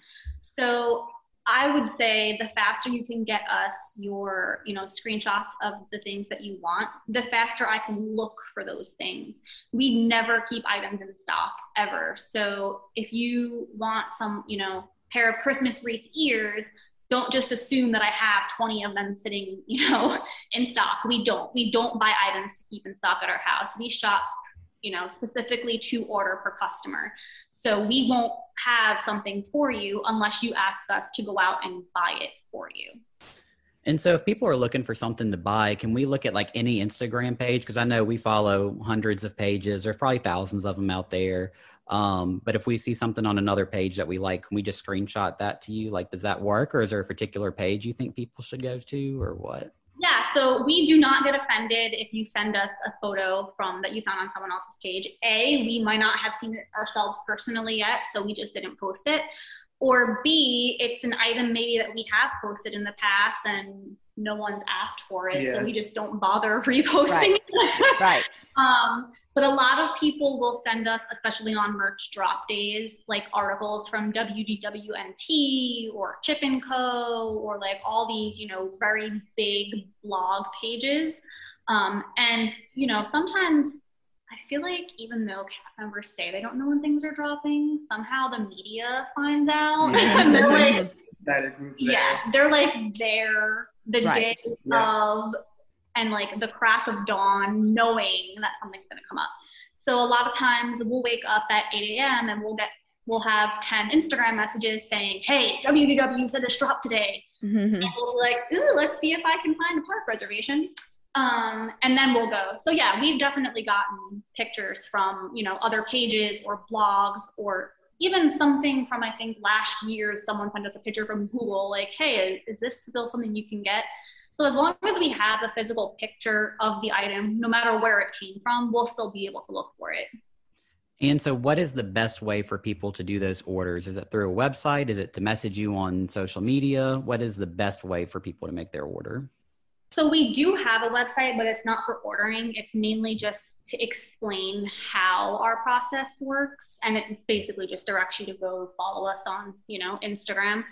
Speaker 3: So I would say the faster you can get us your, you know, screenshots of the things that you want, the faster I can look for those things. We never keep items in stock ever. So if you want some, you know, pair of Christmas wreath ears, don't just assume that I have twenty of them sitting, you know, in stock. We don't. We don't buy items to keep in stock at our house. We shop, you know, specifically to order per customer. So we won't have something for you unless you ask us to go out and buy it for you.
Speaker 2: And so if people are looking for something to buy, can we look at like any Instagram page? Because I know we follow hundreds of pages. There's probably thousands of them out there. Um, but if we see something on another page that we like, can we just screenshot that to you? Like, does that work? Or is there a particular page you think people should go to, or what?
Speaker 3: Yeah, so we do not get offended if you send us a photo from that you found on someone else's page. A, we might not have seen it ourselves personally yet, so we just didn't post it. Or B, it's an item maybe that we have posted in the past and no one's asked for it,
Speaker 4: Yeah.
Speaker 3: so we just don't bother reposting
Speaker 1: Right.
Speaker 3: it.
Speaker 1: Right.
Speaker 3: Um, but a lot of people will send us, especially on merch drop days, like articles from W D W N T or Chip and Co. or like all these, you know, very big blog pages. Um, and, you know, sometimes I feel like even though cast members say they don't know when things are dropping, somehow the media finds out. And they're like,
Speaker 4: Excited group there.
Speaker 3: yeah, they're like there the
Speaker 1: Right.
Speaker 3: day
Speaker 4: Yeah.
Speaker 3: of and like the crack of dawn, knowing that something's gonna come up. So a lot of times we'll wake up at eight a.m. and we'll get we'll have ten Instagram messages saying, hey, W D W said this dropped today.
Speaker 1: Mhm.
Speaker 3: And we'll be like, ooh, let's see if I can find a park reservation. Um, and then we'll go. So yeah, we've definitely gotten pictures from, you know, other pages or blogs, or even something from, I think last year, someone sent us a picture from Google, like, hey, is this still something you can get? So as long as we have a physical picture of the item, no matter where it came from, we'll still be able to look for it.
Speaker 2: And so what is the best way for people to do those orders? Is it through a website? Is it to message you on social media? What is the best way for people to make their order?
Speaker 3: So we do have a website, but it's not for ordering. It's mainly just to explain how our process works. And it basically just directs you to go follow us on, you know, Instagram.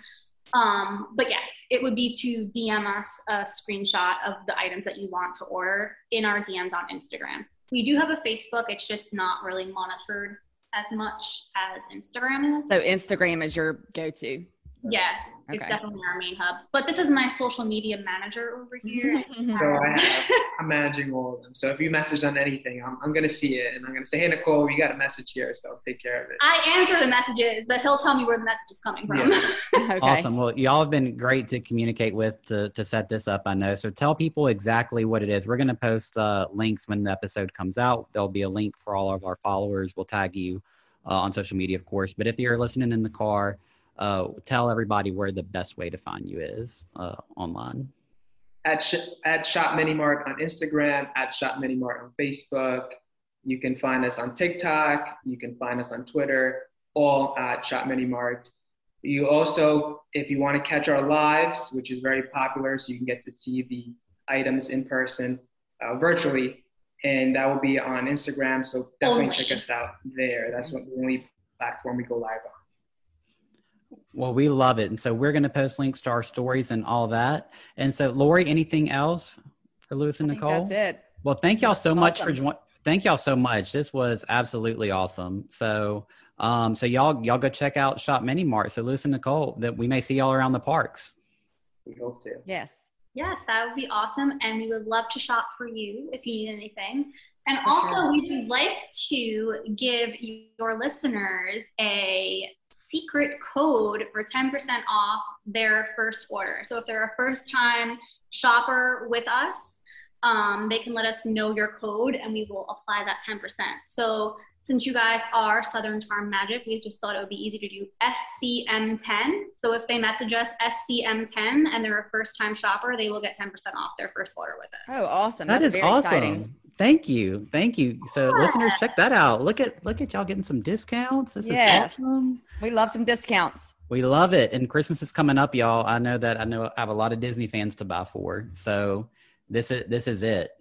Speaker 3: Um, but yes, it would be to D M us a screenshot of the items that you want to order in our D Ms on Instagram. We do have a Facebook. It's just not really monitored as much as Instagram is.
Speaker 1: So Instagram is your go-to.
Speaker 3: Yeah, it's
Speaker 1: Okay.
Speaker 3: definitely our main hub. But this is my social media manager over here.
Speaker 4: So I have, I'm managing all of them. So if you message on anything, I'm, I'm going to see it and I'm going to say, hey, Nicole, you got a message here. So I'll take care of it.
Speaker 3: I answer the messages, but he'll tell me where the message is coming from.
Speaker 4: Yeah.
Speaker 1: Okay.
Speaker 2: Awesome. Well, y'all have been great to communicate with to, to set this up, I know. So tell people exactly what it is. We're going to post uh, links when the episode comes out. There'll be a link for all of our followers. We'll tag you uh, on social media, of course. But if you're listening in the car, uh, tell everybody where the best way to find you is uh, online.
Speaker 4: At, Sh- at Shop Mini Mart on Instagram, at Shop Mini Mart on Facebook. You can find us on TikTok. You can find us on Twitter, all at Shop Mini Mart. You also, if you want to catch our lives, which is very popular, so you can get to see the items in person, uh, virtually, and that will be on Instagram. So definitely
Speaker 3: Only.
Speaker 4: check us out there. That's what the only platform we go live on.
Speaker 2: Well, we love it. And so we're going to post links to our stories and all that. And so, Lori, anything else for Lewis and
Speaker 1: I think
Speaker 2: Nicole?
Speaker 1: that's it.
Speaker 2: Well, thank y'all so much for
Speaker 1: Awesome.
Speaker 2: joining. Thank y'all so much. This was absolutely awesome. So, um, so y'all, y'all go check out Shop Mini Mart. So, Lewis and Nicole, that we may see y'all around the parks.
Speaker 4: We hope to.
Speaker 1: Yes.
Speaker 3: Yes, that would be awesome. And we would love to shop for you if you need anything. And
Speaker 1: For
Speaker 3: also,
Speaker 1: sure.
Speaker 3: we would like to give your listeners a secret code for ten percent off their first order. So if they're a first time shopper with us, um, they can let us know your code and we will apply that ten percent. So since you guys are Southern Charm Magic, we just thought it would be easy to do S C M ten. So if they message us S C M ten and they're a first time shopper, they will get ten percent off their first order with us.
Speaker 1: Oh, awesome.
Speaker 2: That
Speaker 1: That's
Speaker 2: is
Speaker 1: very
Speaker 2: awesome.
Speaker 1: exciting.
Speaker 2: Thank you. Thank you. So, listeners, check that out. Look at look at y'all getting some discounts. This
Speaker 1: Yes.
Speaker 2: is awesome.
Speaker 1: We love some discounts.
Speaker 2: We love it. And Christmas is coming up, y'all. I know that I know I have a lot of Disney fans to buy for. So this is this is it.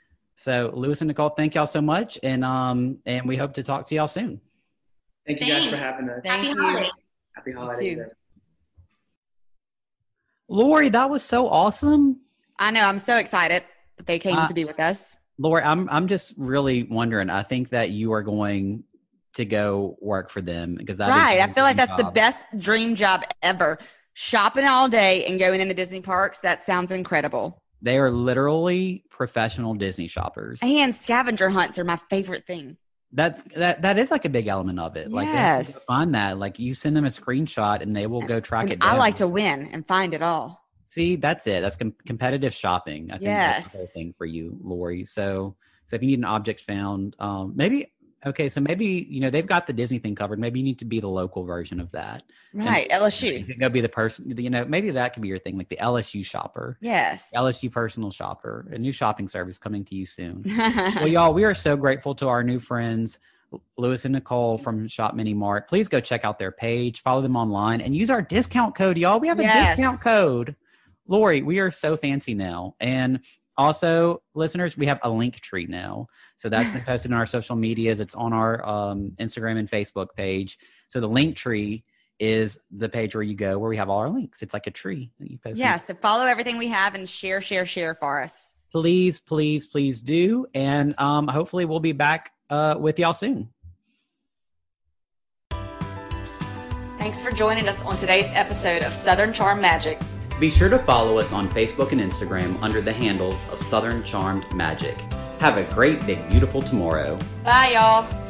Speaker 2: So Lewis and Nicole, thank y'all so much. And um and we hope to talk to y'all soon.
Speaker 4: Thank you guys for
Speaker 3: Thanks.
Speaker 4: having us.
Speaker 1: Thank
Speaker 3: Happy
Speaker 1: you.
Speaker 3: holidays.
Speaker 4: Happy
Speaker 1: You
Speaker 4: holidays.
Speaker 1: too.
Speaker 2: Lori, that was so awesome.
Speaker 1: I know. I'm so excited that they came
Speaker 2: Uh,
Speaker 1: to be with us.
Speaker 2: Lori, I'm I'm just really wondering. I think that you are going to go work for them because that is
Speaker 1: Right.
Speaker 2: your
Speaker 1: I feel like
Speaker 2: dream
Speaker 1: that's the
Speaker 2: job.
Speaker 1: best dream job ever. Shopping all day and going in the Disney parks. That sounds incredible.
Speaker 2: They are literally professional Disney shoppers.
Speaker 1: And scavenger hunts are my favorite thing.
Speaker 2: That's that that is like a big element of it. Like they have to
Speaker 1: Yes.
Speaker 2: find that. Like you send them a screenshot and they will go track
Speaker 1: And
Speaker 2: it down.
Speaker 1: I like to win and find it all.
Speaker 2: See, that's it. That's com- competitive shopping. I think that's the whole
Speaker 1: Yes.
Speaker 2: thing for you, Lori. So, so if you need an object found, um, maybe okay. So maybe you know they've got the Disney thing covered. Maybe you need to be the local version of that.
Speaker 1: Right.
Speaker 2: You
Speaker 1: L S U.
Speaker 2: can go be the person. You know, maybe that could be your thing, like the L S U shopper,
Speaker 1: Yes.
Speaker 2: L S U personal shopper, a new shopping service coming to you soon. Well, y'all, we are so grateful to our new friends, Lewis and Nicole from Shop Mini Mart. Please go check out their page, follow them online, and use our discount code, y'all. We have a
Speaker 1: Yes.
Speaker 2: discount code. Lori, we are so fancy now. And also, listeners, we have a link tree now. So that's been posted on our social medias. It's on our um, Instagram and Facebook page. So the link tree is the page where you go where we have all our links. It's like a tree that you post.
Speaker 1: Yeah. So follow everything we have and share, share, share for us.
Speaker 2: Please, please, please do. And um, hopefully we'll be back uh, with y'all soon.
Speaker 1: Thanks for joining us on today's episode of Southern Charm Magic.
Speaker 2: Be sure to follow us on Facebook and Instagram under the handles of Southern Charmed Magic. Have a great, big, beautiful tomorrow.
Speaker 1: Bye, y'all.